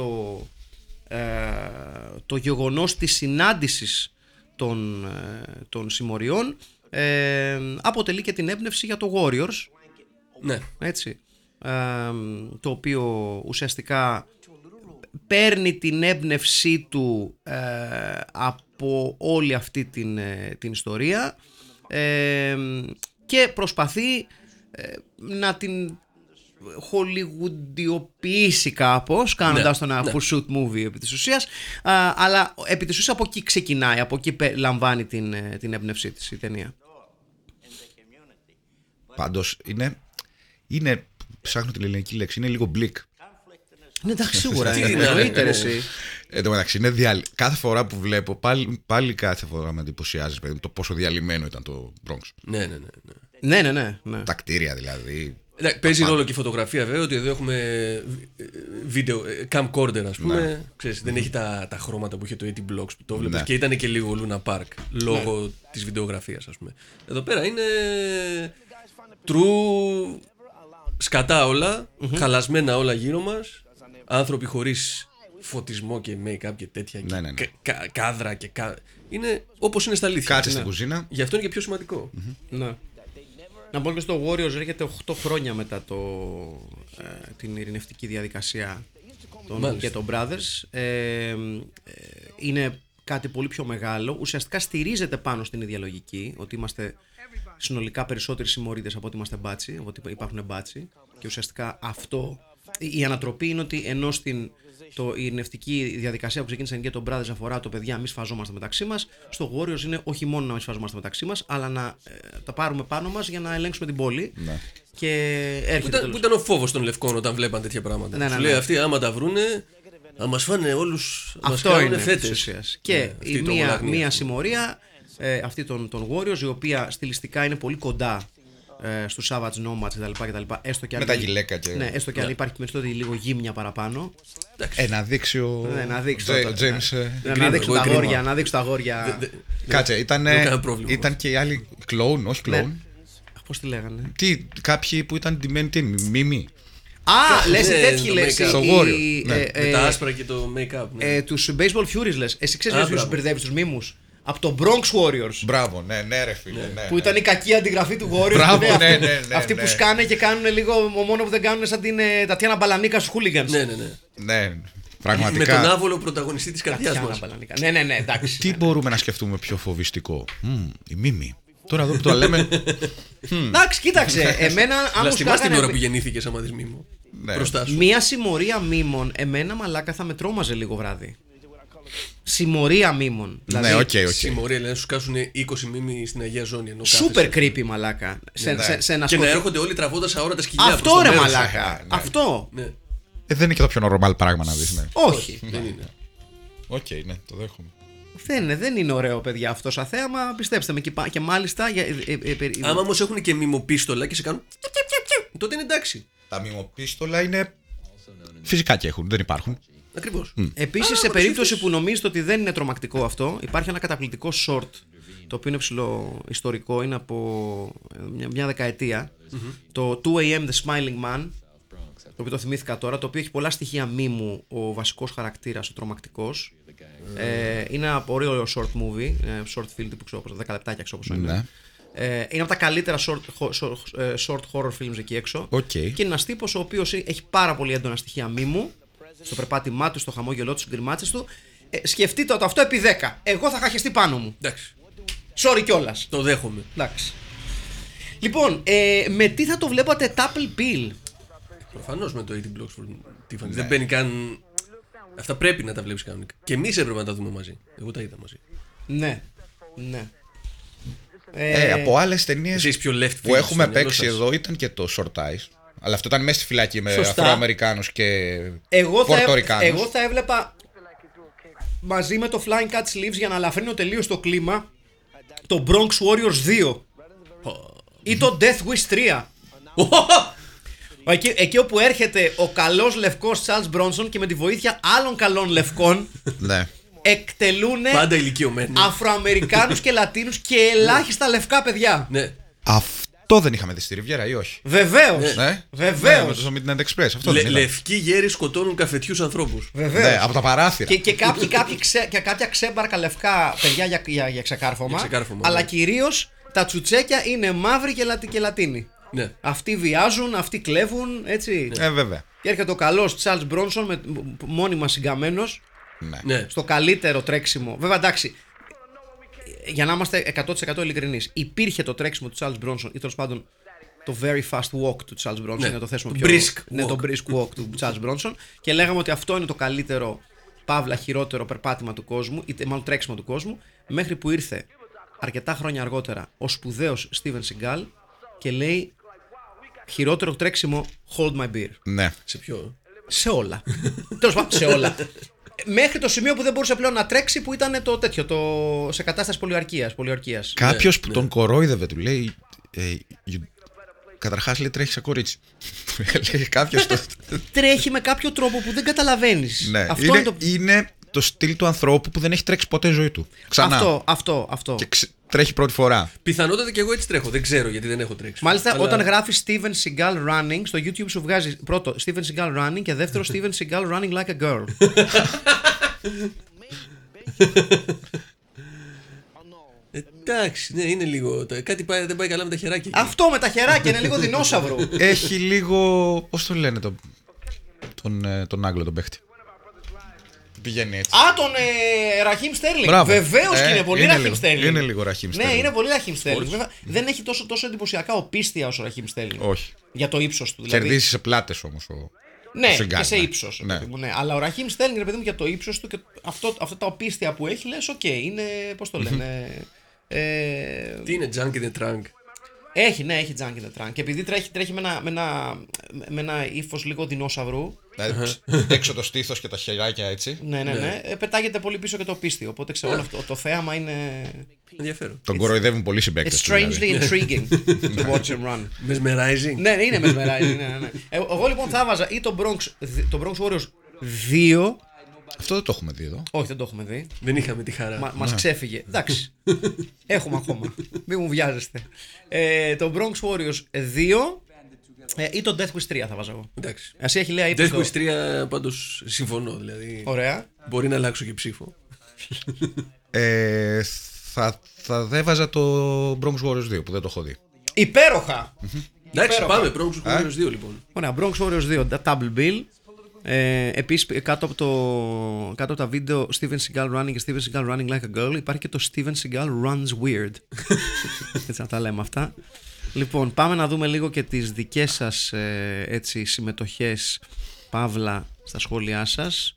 το γεγονός της συνάντησης των συμμοριών αποτελεί και την έμπνευση για το Warriors. Ναι. Έτσι. Το οποίο ουσιαστικά παίρνει την έμπνευσή του από όλη αυτή την ιστορία και προσπαθεί να την χολιγουντιοποιήσει κάπως, κάνοντας το ένα pursuit movie επί της ουσίας, αλλά επί της ουσίας από εκεί ξεκινάει, από εκεί λαμβάνει την έμπνευσή της η ταινία. Πάντως είναι ψάχνω την ελληνική λέξη, είναι λίγο μπλικ. Ναι, εντάξει, σίγουρα είναι. Εν τω μεταξύ, κάθε φορά που βλέπω, πάλι κάθε φορά με εντυπωσιάζει το πόσο διαλυμένο ήταν το Bronx. Ναι. Τα κτίρια δηλαδή. Παίζει ρόλο και η φωτογραφία, βέβαια, ότι εδώ έχουμε βίντεο, camcorder, ας πούμε. Ξέρεις, δεν έχει τα χρώματα που είχε το 80 Blocks που το βλέπεις, και ήταν και λίγο Luna Park λόγω της βιντεογραφίας, ας πούμε. Εδώ πέρα είναι true, σκατά όλα, χαλασμένα όλα γύρω μας, άνθρωποι χωρίς φωτισμό και make-up και τέτοια, κάδρα και είναι όπως είναι στα αλήθεια. Κάτσε στην κουζίνα. Γι' αυτό είναι και πιο σημαντικό. Ναι. Να πω και στο Warriors έρχεται 8 χρόνια μετά την ειρηνευτική διαδικασία και των Brothers. Είναι κάτι πολύ πιο μεγάλο. Ουσιαστικά στηρίζεται πάνω στην ίδια λογική, ότι είμαστε συνολικά περισσότεροι συμμορίτες από ότι είμαστε μπάτσι, από ότι υπάρχουν μπάτσι. Και ουσιαστικά αυτό, η ανατροπή είναι ότι ενώ η ειρηνευτική διαδικασία που ξεκίνησε για τον Brothers αφορά το παιδιά, μη σφαζόμαστε μεταξύ μας, στο Warriors είναι όχι μόνο να μη σφαζόμαστε μεταξύ μας, αλλά να τα πάρουμε πάνω μας για να ελέγξουμε την πόλη. Ναι. Και έρχεται που ήταν ο φόβος των Λευκών όταν βλέπαν τέτοια πράγματα. Σου λέει αυτοί, άμα τα βρούνε, θα μας φάνε όλους. Αυτό είναι φέτες. Και μία συμμορία αυτή των Warriors, η οποία στιλιστικά είναι πολύ κοντά στους Savage Nomads κτλ. Έστω και με τα γυλαίκα και. Ναι, έστω και αν υπάρχει με λίγο γύμνια παραπάνω. Να δείξει ο James. Να δείξει τα αγόρια. Κάτσε, ήταν και οι άλλοι κλόουν, όχι κλόουν. Πώς τη λέγανε? Κάποιοι που ήταν ντυμένοι, μίμοι. Λες τέτοιοι λες. Στο Warrior. Με τα άσπρα και το make-up. Τους Baseball Furies λες. Εσύ ξέρεις ποιος μπερδεύεις τους μίμους? Από το Bronx Warriors. Μπράβο, ναι, ρε φίλε. Που ήταν η κακή αντιγραφή του Warriors. Μπράβο, αυτοί που σκάνε και κάνουν λίγο, μόνο που δεν κάνουν σαν την Τατιάνα Μπαλανίκα στους Hooligans. Ναι, πραγματικά. Με τον άβολο πρωταγωνιστή της καρδιάς μας. Ναι, εντάξει. Τι μπορούμε να σκεφτούμε πιο φοβιστικό? Η μίμη. Τώρα εδώ που το λέμε. Εντάξει, κοίταξε. Εμένα, αν μου σκάγανε την ώρα που γεννήθηκες άμα δεις μίμο. Μία συμμορία μίμων, εμένα μαλάκα θα με τρόμαζε λίγο βράδυ. Συμμορία μίμων. Ναι, οκ. Συμμορία, λένε να σου κάσουν 20 μίμοι στην Αγία Ζώνη. Super creepy, μαλάκα. Και να έρχονται όλοι τραβώντας αόρατα σκυλιά. Αυτό ρε μαλάκα. Αυτό. Δεν είναι και το πιο normal πράγμα να δεις. Όχι. Δεν είναι. Οκ, ναι, το δέχομαι. Δεν είναι ωραίο, παιδιά, αυτό σαν θέαμα. Πιστέψτε με, και μάλιστα. Άμα όμως έχουν και μιμοπίστολα και σε κάνουν, τότε είναι εντάξει. Τα μιμοπίστολα είναι. Φυσικά και έχουν, δεν υπάρχουν. Ακριβώς. Επίσης, σε περίπτωση που νομίζετε ότι δεν είναι τρομακτικό αυτό, υπάρχει ένα καταπληκτικό short, το οποίο είναι ψηλοϊστορικό, είναι από μια δεκαετία. Το 2 AM The Smiling Man, το οποίο το θυμήθηκα τώρα, το οποίο έχει πολλά στοιχεία μίμου, ο βασικός χαρακτήρας, ο τρομακτικός. Είναι ένα ωραίο short movie, short film τύπου 10 λεπτάκια, ξέρω πόσο είναι. Είναι από τα καλύτερα short horror films εκεί έξω. Και είναι ένας τύπος ο οποίος έχει πάρα πολύ έντονα στοιχεία μίμου, στο περπάτημά του, στο χαμόγελό του, στις γκριμάτσες του. Σκεφτείτε ότι αυτό επί 10. Εγώ θα είχα χεστεί πάνω μου. Εντάξει. Sorry κιόλας. Το δέχομαι. Εντάξει. Λοιπόν, με τι θα το βλέπατε Apple Peel? Προφανώς με το 80 Blocks for Tiffany. Δεν μπαίνει καν. Αυτά πρέπει να τα βλέπεις κανονικά. Και εμείς έπρεπε να τα δούμε μαζί. Εγώ τα είδα μαζί. Ναι. Από άλλες ταινίες που έχουμε παίξει εδώ ήταν και το Short Eyes. Αλλά αυτό ήταν μέσα στη φυλακή με Αφροαμερικάνους και Πορτορικάνους. Εγώ θα έβλεπα μαζί με το Flying Cat Sleeves, για να αλαφρύνω τελείως το κλίμα, το Bronx Warriors 2 ή το Death Wish 3. Εκεί όπου έρχεται ο καλός λευκός Charles Bronson και με τη βοήθεια άλλων καλών λευκών εκτελούν Αφροαμερικάνους και Λατίνους και ελάχιστα λευκά παιδιά. Αυτό δεν είχαμε δει στη Ριβιέρα ή όχι? Βεβαίως. Με το Midnight Express. Λευκοί γέροι σκοτώνουν καφετιούς ανθρώπους. Βεβαίως. Από τα παράθυρα. Και κάποια ξέμπαρκα λευκά παιδιά για ξεκάρφωμα. Αλλά κυρίως τα τσουτσέκια είναι μαύροι και Λατίνοι. Ναι. Αυτοί βιάζουν, αυτοί κλέβουν, έτσι. Βέβαια. Και έρχεται ο καλός Charles Bronson, μόνιμα συγκαμμένος, Ναι. στο καλύτερο τρέξιμο. Βέβαια, εντάξει, για να είμαστε 100% ειλικρινείς, υπήρχε το τρέξιμο του Charles Bronson ή τέλος πάντων το very fast walk του Charles Bronson, Ναι. να το θέσουμε Το πιο... brisk Ναι, walk. το brisk walk του Charles Bronson, και λέγαμε ότι αυτό είναι το καλύτερο, παύλα χειρότερο περπάτημα του κόσμου, ή μάλλον τρέξιμο του κόσμου, μέχρι που ήρθε αρκετά χρόνια αργότερα ο σπουδαίος Steven Seagal και λέει χειρότερο τρέξιμο, hold my beer. Ναι. Σε ποιο? Σε όλα. Τέλος πάντων, σε όλα. Μέχρι το σημείο που δεν μπορούσε πλέον να τρέξει, που ήταν το τέτοιο, σε κατάσταση πολιορκίας. Κάποιος που τον κορόιδευε του λέει. Καταρχάς λέει τρέχει σαν κορίτσι. Λέει κάποιος το. Τρέχει με κάποιο τρόπο που δεν καταλαβαίνεις. Ναι. Αυτό είναι, είναι το... είναι το στυλ του ανθρώπου που δεν έχει τρέξει ποτέ η ζωή του. Ξανά. Αυτό. Και τρέχει πρώτη φορά. Πιθανότατα και εγώ έτσι τρέχω. Δεν ξέρω γιατί δεν έχω τρέξει. Μάλιστα, Αλλά- όταν γράφει Steven Seagal Running, στο YouTube σου βγάζει πρώτο Steven Seagal Running και δεύτερο Steven Seagal Running Like a Girl. Εντάξει, ναι, είναι λίγο. Κάτι δεν πάει καλά με τα χεράκια. Αυτό με τα χεράκια είναι λίγο δεινόσαυρο. Έχει λίγο. Πώς το λένε τον Άγγλο τον παίχτη. Πηγαίνει έτσι. Α, τον Ραχίμ Στέρλινγκ. Μπράβο. Βεβαίως και είναι πολύ Ραχίμ λίγο, Στέρλινγκ. είναι λίγο Raheem Ναι, Sterling. είναι πολύ Ραχίμ Στέρλινγκ. Βέβαια, δεν έχει τόσο εντυπωσιακά οπίστια όσο ο Ραχίμ Στέρλινγκ. Όχι. Για το ύψος του. Δηλαδή. Κερδίζει σε πλάτες όμως ο. Ναι, Seagal, και σε ναι. ύψος. Ναι. Ναι. Αλλά ο Ραχίμ Στέρλινγκ, ρε παιδί μου, για το ύψος του και αυτά τα οπίστια που έχει, λες, οκ, είναι. Πώς το λένε. Τι είναι, Junk in the Trunk? Έχει Junk in the Trunk. Και επειδή τρέχει με ένα ύφος λίγο δεινόσαυρου. Δηλαδή έξω το στήθος και τα χεράκια έτσι. Ναι. Πετάγεται πολύ πίσω και το πίστη. Οπότε ξέρω, όλο αυτό το θέαμα είναι. Ενδιαφέρον. Τον κοροϊδεύουν πολύ It's συμπαίκτες του. strangely Δηλαδή. intriguing to watch him run. Mesmerizing. Ναι, είναι mesmerizing. Ναι. Εγώ λοιπόν θα έβαζα ή το Bronx Warriors 2. Αυτό δεν το έχουμε δει εδώ. Όχι, δεν το έχουμε δει. Δεν είχαμε τη χαρά. Μας ξέφυγε. Εντάξει. Έχουμε ακόμα. Μην μου βιάζεστε. Το Bronx Warriors 2 ή το Death Wish 3 θα βάζω εγώ. Εντάξει. Ας έχει λέει Death Wish 3 πάντως συμφωνώ. Δηλαδή. Ωραία. Μπορεί να αλλάξω και ψήφο. Θα έβαζα το Bronx Warriors 2 που δεν το έχω δει. Υπέροχα. Εντάξει, πάμε. Bronx Warriors 2 λοιπόν. Ωραία, Bronx Warriors 2, Double Bill. Επίσης κάτω από τα βίντεο Steven Seagal Running και Steven Seagal Running Like a Girl υπάρχει και το Steven Seagal Runs Weird. Έτσι να τα λέμε αυτά. Λοιπόν, πάμε να δούμε λίγο και τις δικές σας συμμετοχές, παύλα, στα σχόλιά σας.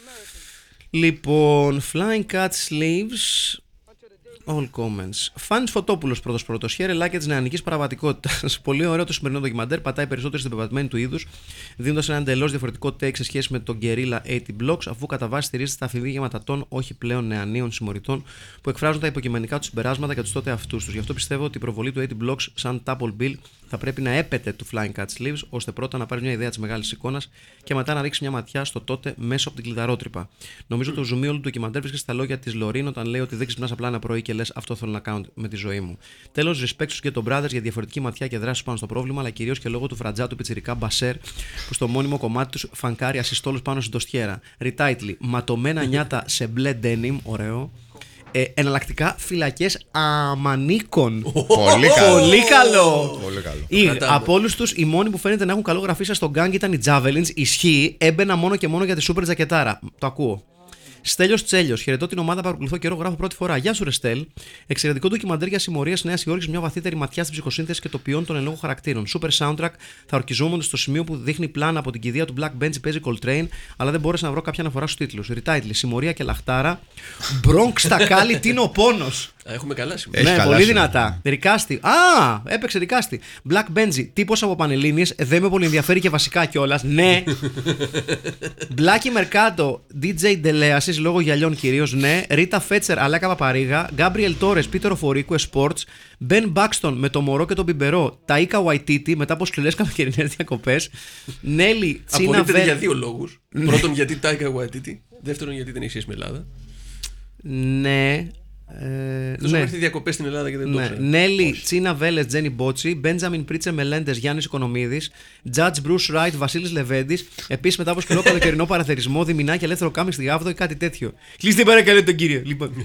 Λοιπόν, Flying Cat Sleeves, all comments. Φάνης Φωτόπουλος πρώτος. Χαίρε της νεανικής παραβατικότητας. Πολύ ωραίο το σημερινό ντοκιμαντέρ. Πατάει περισσότερο στην πεπατημένη του είδους, δίνοντας ένα εντελώς διαφορετικό take σε σχέση με τον Guerrilla 80 Blocks, αφού κατά βάση στηρίζεται στα αφηγήματα των όχι πλέον νεανίων συμμοριτών που εκφράζουν τα υποκειμενικά του συμπεράσματα για τους τότε αυτούς τους. Γι' αυτό πιστεύω ότι η προβολή του 80 Blocks σαν Double Bill θα πρέπει να έπεται του Flying Cat Sleeves, ώστε πρώτα να πάρει μια ιδέα της μεγάλης εικόνας και μετά να ρίξει μια ματιά στο τότε μέσω από την κλειδαρότρυπα. Νομίζω το ζουμί όλου του ντοκιμαντέρ βρίσκεται στα λόγια της Λωρίν όταν λέει ότι δεν ξυπνάς απλά ένα πρωί και λες αυτό θέλω να κάνω με τη ζωή μου. Τέλος, respect στους και τον Brothers για διαφορετική ματιά και δράση πάνω στο πρόβλημα, αλλά κυρίως και λόγω του φρατζάτου πιτσιρικά Μπασέρ που στο μόνιμο κομμάτι τους φανκάρει ασυστόλους πάνω στην τοστιέρα. Retitle, ματωμένα νιάτα σε μπλε denim, ωραίο. Εναλλακτικά φυλακές αμανίκων. Πολύ καλό. Πολύ καλό. Πολύ καλό. Από όλους τους, οι μόνοι που φαίνεται να έχουν καλό γραφίσια στον γκάγκ ήταν οι Javelins. Ισχύει, έμπαινα μόνο και μόνο για τη σούπερ τζακετάρα. Το ακούω. Στέλιος Τσέλιος, χαιρετώ την ομάδα, παρακολουθώ καιρό, γράφω πρώτη φορά. Γεια σου, ρε Στέλ. Εξαιρετικό ντοκιμαντέρ για συμμορίες Νέας Υόρκης, μια βαθύτερη ματιά στην ψυχοσύνθεση και το ποιόν των εν λόγω χαρακτήρων. Super soundtrack, θα ορκιζόμουν στο σημείο που δείχνει πλάνα από την κηδεία του Black Bench, παίζει Coltrane, αλλά δεν μπόρεσα να βρω κάποια αναφορά στους τίτλους. Retitle, συμμορία και λαχτάρα. Bronx στα κάλλη, τι είναι ο πόνος. Έχουμε καλά σήμερα. Έχει Ναι, καλά πολύ σήμερα. δυνατά. Ρικάστη. Έπαιξε Ρικάστη. Black Benji, τύπος από Πανελλήνιες. Δεν με πολύ ενδιαφέρει και βασικά κιόλας. Ναι. Blackie Mercado, DJ Ντελέασης, λόγω γυαλιών κυρίως. Ναι. Ρίτα Φέτσερ, Αλέκα Παπαρίγα. Γκάμπριελ Τόρες, Πίτερο Φορίκου, Sports. Μπεν Μπάξτον με το μωρό και τον πιμπερό. Ταΐκα Waititi μετά από σκληρές καλοκαιρινές διακοπές. Νέλη Τσίνα Απολύτεται για Βέλ. δύο λόγους. Πρώτον, γιατί Taika Waititi. Δεύτερον, γιατί δεν έχει σχέση με Ελλάδα. Ναι. Δεν σου έρθει διακοπές στην Ελλάδα και δεν το Ναι. ξέρω. Νέλη Τσίνα Βέλες, Τζένι Μπότσι, Μπέντζαμιν Πρίτσε Μελέντες, Γιάννης Οικονομίδης, Τζατζ Μπρουσ Ράιτ, Βασίλης Λεβέντης. Επίσης μετά από σκληρό καλοκαιρινό παραθερισμό, διμηνά και ελεύθερο κάμι στη Γάβδο ή κάτι τέτοιο. Κλείστε παρακαλώ τον κύριο. Λοιπόν.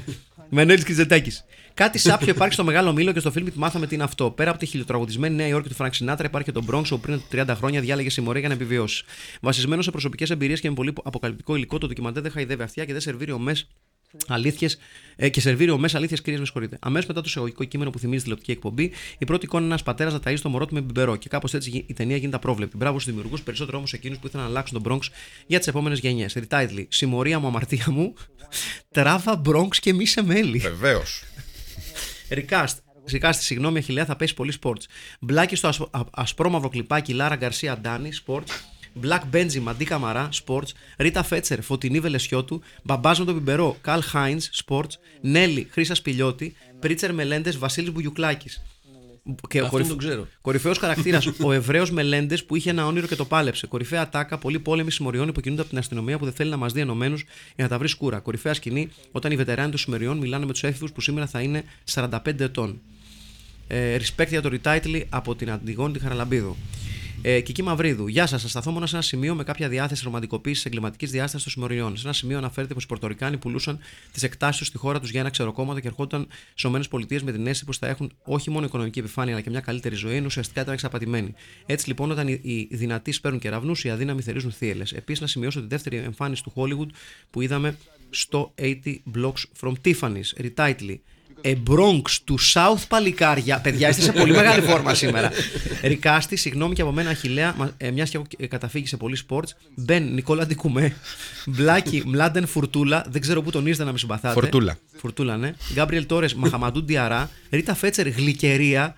Μενέλης Κιζετάκης. Κάτι σάπιο υπάρχει στο Μεγάλο Μήλο και στο φιλμ μάθαμε τι είναι αυτό. Πέρα από τη χιλιοτραγουδισμένη Νέα Υόρκη του Φρανκ Σινάτρα, υπάρχει και το Bronx, όπου πριν 30 χρόνια διάλεγε συμμορία για να επιβιώσει. Βασισμένο σε προσωπικές εμπειρίες και με πολύ αποκαλυπτικό υλικό, το ντοκιμαντέρ δεν χαϊδεύει αυτιά και δεν σερβίρει ομές αλήθειες και σερβίρει ομές αλήθειες, κυρίες, με συγχωρείτε. Αμέσως μετά το εισαγωγικό κείμενο που θυμίζει τηλεοπτική εκπομπή, η πρώτη εικόνα είναι ένας πατέρας να ταΐζει το μωρό του με μπιμπερό. Και κάπως έτσι η ταινία γίνεται απρόβλεπτη. Μπράβο στους δημιουργούς, περισσότερο όμως εκείνους που ήθελαν να αλλάξουν τον Bronx για τις επόμενες γενιές. Retitle: Συμμορία μου, αμαρτία μου, τράβα Bronx και μη σε μέλη. Βεβαίως. Ρικάστη, συγγνώμη, Αχιλλέα, θα πέσει πολύ sports. Μπλάκι στο ασπρόμαυρο κλιπάκι, Λάρα Γκαρσία Ντάνι, sports. Black Benji, Μαντί Καμαρά, sports. Ρίτα Φέτσερ, Φωτεινή Βελεσιώτου. Μπαμπάς με τον πιμπερό, Καλ Χάινς, sports. Νέλη, Χρύσα Σπηλιώτη. Πρίτσερ Μελέντες, Βασίλης Μπουγιουκλάκης. Και κορυφαίος χαρακτήρας, ο Εβραίος Μελέντες που είχε ένα όνειρο και το πάλεψε. Κορυφαία τάκα, πολλοί πόλεμοι συμμοριών υποκινούνται από την αστυνομία που δεν θέλει να μας δει ενωμένους για να τα βρει σκούρα. Κορυφαία σκηνή, όταν οι βετεράνοι των συμμοριών μιλάνε με τους έφηβους που σήμερα θα είναι 45 ετών. Respect για το retitle από την Αντιγόνη τη Χαραλαμπίδου. Κική Μαυρίδου. Γεια σας. Θα σταθώ μόνο σε ένα σημείο με κάποια διάθεση ρομαντικοποίησης εγκληματικής διάστασης των συμμοριών. Σε ένα σημείο αναφέρεται πως οι Πορτορικάνοι πουλούσαν τις εκτάσεις τους στη χώρα τους για ένα ξεροκόμματο και ερχόταν στις ΗΠΑ με την αίσθηση πως θα έχουν όχι μόνο οικονομική επιφάνεια αλλά και μια καλύτερη ζωή, ενώ ουσιαστικά ήταν εξαπατημένοι. Έτσι λοιπόν, όταν οι δυνατοί σπέρνουν κεραυνούς, οι αδύναμοι θερίζουν θύελες. Επίσης, να σημειώσω τη δεύτερη εμφάνιση του Hollywood που είδαμε στο 80 Blocks from Tiffany's. Retitle: A Bronx του South παλικάρια. Παιδιά, είστε σε πολύ μεγάλη φόρμα σήμερα. Ρικάστη, συγγνώμη και από μένα, Αχιλλέα, μιας και έχω καταφύγει σε πολύ sports. Μπεν, Νικόλα Ντικουμέ. Μπλάκι, Μλάντεν Φουρτούλα. Δεν ξέρω πού τονίζετε να με συμπαθάτε. Φουρτούλα, ναι. Γκάμπριελ Τόρες, Μαχαμαντού Ντιαρά. Ρίτα Φέτσερ, Γλυκερία.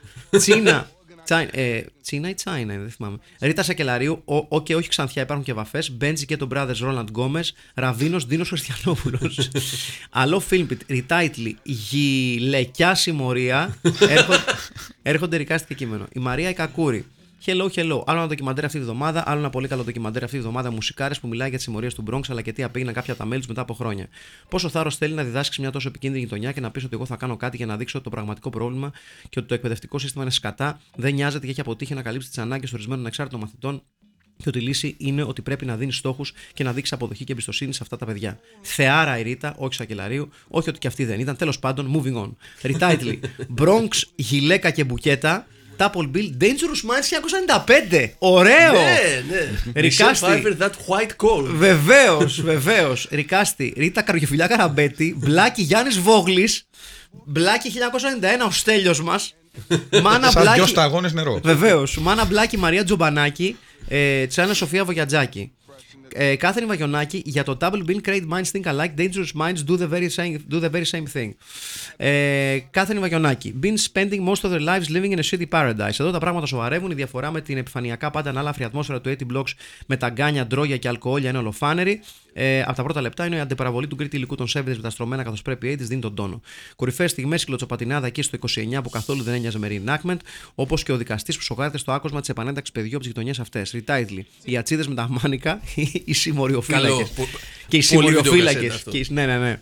Τσίνα ή Τσάινα, δεν θυμάμαι. Ρίτα Σακελαρίου, όχι Ξανθιά, υπάρχουν και βαφές. Μπέντζι και τον Brothers Ρόλαντ Γκόμες. Ραβίνος Δίνος Χριστιανόπουλος. Άλλο φιλμ, retitle: Γυλαικιά συμμορία. Έρχονται ρικάστη και κείμενο. Η Μαρία η Κακούρη. Hello. Άλλο ένα ντοκιμαντέρ αυτή τη βδομάδα, άλλο ένα πολύ καλό ντοκιμαντέρ αυτή τη βδομάδα, μουσικάρες που μιλάει για τις συμμορίες του Bronx αλλά και τι απήγαιναν κάποια από τα μέλη τους μετά από χρόνια. Πόσο θάρρος θέλει να διδάσκεις μια τόσο επικίνδυνη γειτονιά και να πεις ότι εγώ θα κάνω κάτι για να δείξω το πραγματικό πρόβλημα και ότι το εκπαιδευτικό σύστημα είναι σκατά, δεν νοιάζεται και έχει αποτύχει να καλύψει τις ανάγκες ορισμένων εξάρτητων μαθητών και ότι η λύση είναι ότι πρέπει να δίνεις στόχους και να δείξεις αποδοχή και εμπιστοσύνη σε αυτά τα παιδιά. Θεάρα η Ρίτα, όχι Σακελαρίου, όχι ότι και αυτή δεν ήταν. Τέλος πάντων, moving on. Retitle: Bronx, Γυλαίκα και Μπουκέτα. Double Bill, Dangerous Minds 1995. Ωραίο! Ναι. Ρικάστη. That white coal. Βεβαίως. Ρικάστη. Ρίτα Καρογεφιλιά Καραμπέτη. Μπλάκι Γιάννης Βόγλης. Μπλάκι 1991 ο Στέλιος μας. Σαν δυο σταγόνες νερό. Βεβαίως. Μάνα Μπλάκι Μαρία Τζομπανάκη. Τσάνα Σοφία Βογιατζάκη. Κάθριν Βαγιονάκη για το Double Bill, Great Minds Think Alike, Dangerous Minds do the very same thing. Κάθριν Βαγιονάκη. Been spending most of their lives living in a shitty paradise. Εδώ τα πράγματα σοβαρεύουν. Η διαφορά με την επιφανειακά πάντα ανάλαφρη ατμόσφαιρα του 80 Blocks με τα γκάνια, ντρόγια και αλκοόλια είναι ολοφάνερη. Από τα πρώτα λεπτά είναι η αντιπαραβολή του γκριτ υλικού των 70's με τα στρωμένα καθώς πρέπει η 80's δίνει τον τόνο. Κορυφαίες στιγμές η κλωτσοπατινάδα εκεί στο 29 που καθόλου δεν ένοιαζε με reenactment, όπως και ο δικαστής που σοκάρεται στο άκουσμα της επανένταξης παιδιού από τις γειτονιές αυτές. Retitle: Οι ατσίδες με τα μάνικα, οι συμμοριοφύλακες. Και οι συμμοριοφύλακες. Ναι.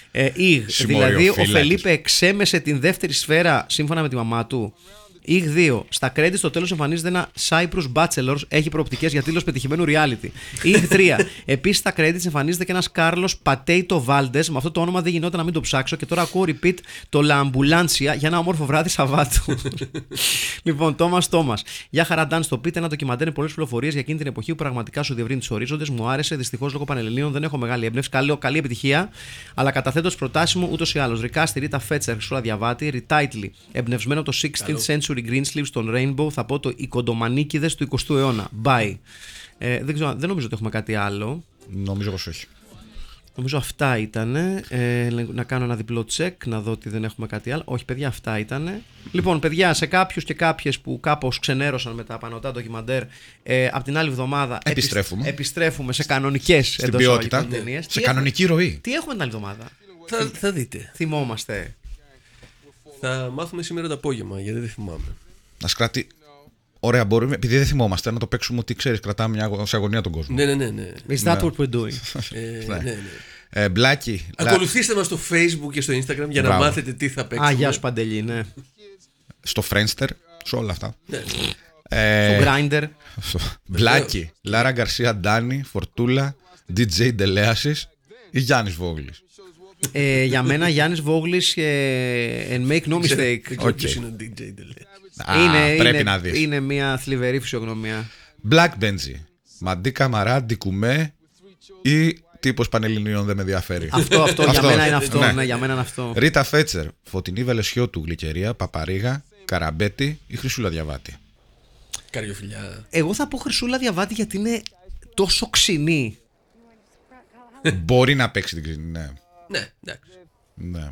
Δηλαδή ο Φελίπε εξέμεσε την δεύτερη σφαίρα σύμφωνα με τη μαμά του. Ιγ 2. Στα credits στο τέλος εμφανίζεται ένα Cyprus Bachelors, έχει προοπτικές για τίτλος πετυχημένου reality. Ιγ 3. Επίσης στα credits εμφανίζεται και ένας Carlos Pateito Valdez, με αυτό το όνομα δεν γινόταν να μην το ψάξω και τώρα ακούω repeat το La Ambulancia για ένα όμορφο βράδυ Σαββάτου. Λοιπόν, Thomas. Για χαραντάν στο πείτε, ένα ντοκιμαντέρ με πολλές πληροφορίες για εκείνη την εποχή που πραγματικά σου διευρύνει τους ορίζοντες. Μου άρεσε, δυστυχώς λόγω Πανελληνίων δεν έχω μεγάλη έμπνευση. Καλή επιτυχία, αλλά καταθέτω τις προτάσεις μου ούτως ή άλλως. Ρικάστη, Ρίτα Φέτσερ, Χρυσούλα Διαβάτη. Retitle: Εμπνευσμένο από το 16th Century Greensleeves των Rainbow, θα πω το οι κοντομανίκηδες του 20ου αιώνα. Bye. Δεν νομίζω ότι έχουμε κάτι άλλο. Νομίζω πως όχι. Νομίζω αυτά ήταν. Να κάνω ένα διπλό τσεκ, να δω ότι δεν έχουμε κάτι άλλο. Όχι, παιδιά, αυτά ήταν. Λοιπόν, παιδιά, σε κάποιους και κάποιες που κάπως ξενέρωσαν με τα πανωτά ντοκιμαντέρ, από την άλλη εβδομάδα επιστρέφουμε σε κανονικές εντός εισαγωγικών ταινίες. Σε κανονική ροή. Τι έχουμε την άλλη εβδομάδα? Θα δείτε. Θυμόμαστε. Θα μάθουμε σήμερα το απόγευμα, γιατί δεν θυμάμαι. Να σκράτη. Ωραία, μπορούμε, επειδή δεν θυμόμαστε, να το παίξουμε ότι ξέρεις, κρατάμε σε αγωνία τον κόσμο. Ναι. Is that what we're doing? Ναι. Μπλάκι. Ακολουθήστε μας στο Facebook και στο Instagram για να μάθετε τι θα παίξουμε. Γεια σου Παντελή, ναι. Στο Friendster, σε όλα αυτά. Ναι. Στο Grindr. Μπλάκι. Λάρα Γκαρσία Ντάνι, Φορτούλα, DJ Ντελέασης ή Γιάννης Βόγλης. Για μένα Γιάννης Βόγλης and make no mistake. Πρέπει να δεις. Είναι μια θλιβερή φυσιογνωμία. Black Benji. Μαντί Καμαρά, Ντικουμέ ή τύπος Πανελληνίων δεν με ενδιαφέρει. Αυτό για μένα είναι αυτό. Ναι, για μένα είναι αυτό. Ρίτα Φέτσερ, Φωτεινή Βελεσιώτου, Γλυκερία, Παπαρίγα, Καραμπέτη ή Χρυσούλα Διαβάτη. Καριοφιλιά. Εγώ θα πω Χρυσούλα Διαβάτη γιατί είναι τόσο ξινή. Μπορεί να παίξει την ξινή, ναι. Ναι, εντάξει. Ναι.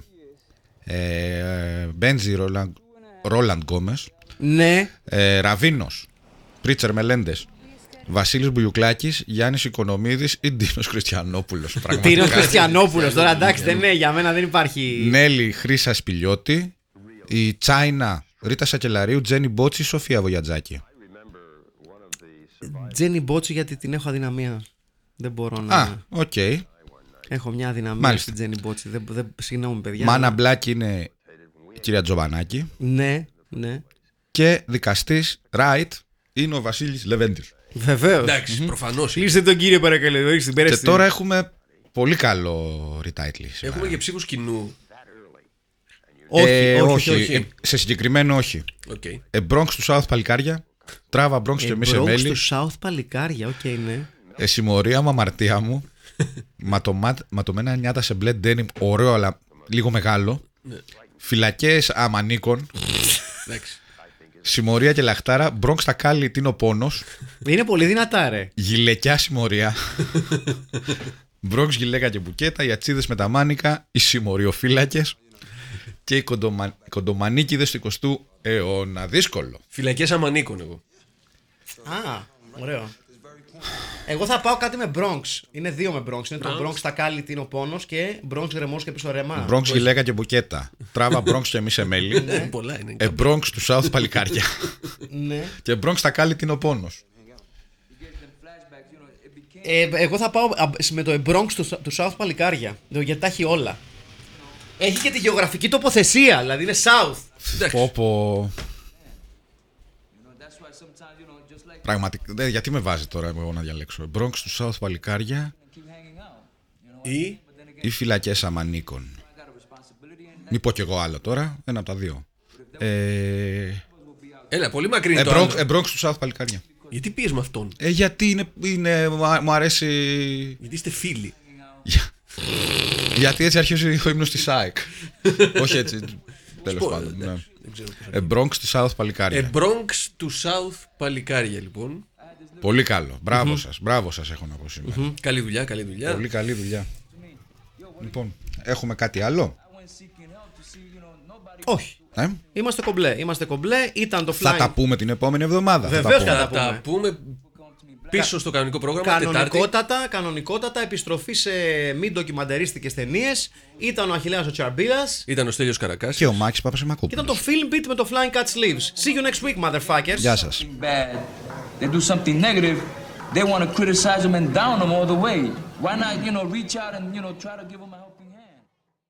Μπέντζι Ρόλαντ Γκόμες. Ναι. Ραβίνος, Πρίτσερ Μελέντες, Βασίλης Μπουγιουκλάκης, Γιάννης Οικονομίδης ή Ντίνος Χριστιανόπουλος. Ντίνος Χριστιανόπουλος, τώρα εντάξει, δεν για μένα δεν υπάρχει. Νέλη Χρύσα Σπηλιώτη, η Τσάινα Ρίτα Σακελαρίου, Τζένι Μπότσι, Σοφία Βογιατζάκη. Τζένι Μπότσι γιατί την έχω αδυναμία. Δεν μπορώ να. Οκ. Έχω μια αδυναμία στην Τζένι Μπότσι. Συγγνώμη, παιδιά. Μάνα Μπλάκ είναι η κυρία Τζοβανάκη. Ναι, ναι. Και δικαστής Ράιτ είναι ο Βασίλης Λεβέντης. Βεβαίως. Εντάξει, προφανώς. Κλείστε τον κύριο παρακαλώ. Και τώρα έχουμε πολύ καλό retitle. Έχουμε και ψήφους κοινού. Όχι. Σε συγκεκριμένο όχι. Okay. Bronx του South Παλικάρια. Τράβα Bronx και μη σε μέλη. Bronx του South Παλικάρια, οκ, ναι. Συμμορία μου, αμαρτία μου. Ματωμένα νιάτα σε μπλε denim, ωραίο αλλά λίγο μεγάλο. Φυλακές αμανίκων. Συμμορία και λαχτάρα. Bronx τα κάλλη, τι είναι ο πόνος. Είναι πολύ δυνατά, ρε. Γυλαικιά συμμορία. Bronx γυλαίκα και μπουκέτα. Οι ατσίδες με τα μάνικα. Οι συμμοριοφύλακες. Και οι κοντομανίκηδες του 20ου αιώνα. Δύσκολο. Φυλακές αμανίκων εγώ. Α, ωραίο. Εγώ θα πάω κάτι με Bronx. Είναι δύο με Bronx. Είναι το Bronx τα κάλλη, τι είναι ο πόνος και Bronx γκρεμός και πίσω ρεμά. Bronx γυλαίκα και μπουκέτα. Τράβα Bronx και μη σε μέλη. Πολλά είναι. Bronx του South Παλικάρια. Και Bronx τα κάλλη, τι είναι ο πόνος. Εγώ θα πάω με το Bronx του South Παλικάρια. Γιατί τα έχει όλα. Έχει και τη γεωγραφική τοποθεσία, δηλαδή είναι South. Πω. Πραγματικά, γιατί με βάζει τώρα εγώ να διαλέξω. Bronx του South Παλικάρια ή φυλακές αμανίκων. Μη πω κι εγώ άλλο τώρα, ένα από τα δύο. Έλα, πολύ μακρύ το άλλο. Bronx του South Παλικάρια. Γιατί πήγες με αυτόν? Γιατί μου αρέσει. Γιατί είστε φίλοι. Γιατί έτσι αρχίζει ο ύμνος της ΑΕΚ. Όχι έτσι. Τέλος πάντων. Bronx του South Παλικάρια. Bronx του South Παλικάρια, λοιπόν. Πολύ καλό. Μπράβο σας έχω να πω σήμερα. Καλή δουλειά, καλή δουλειά. Πολύ καλή δουλειά. Λοιπόν, έχουμε κάτι άλλο? Όχι. Είμαστε κομπλέ. Ήταν το Flying. Θα τα πούμε την επόμενη εβδομάδα. Βεβαίως θα τα πούμε πίσω στο κανονικό πρόγραμμα. Κανονικότατα επιστροφή σε μη ντοκιμαντερίστικες ταινίες. Ήταν ο Αχιλλέας ο Τσαρμπίλας. Ήταν ο Στέλιος Καρακάσης. Και ο Μάκης Παπασημακόπουλος. Ήταν το Film Beat με το Flying Cat Sleeves. See you next week, motherfuckers. Γεια σας. They do something negative, they want to criticize them and down them all the way. Why not, reach out and, try to give them a help?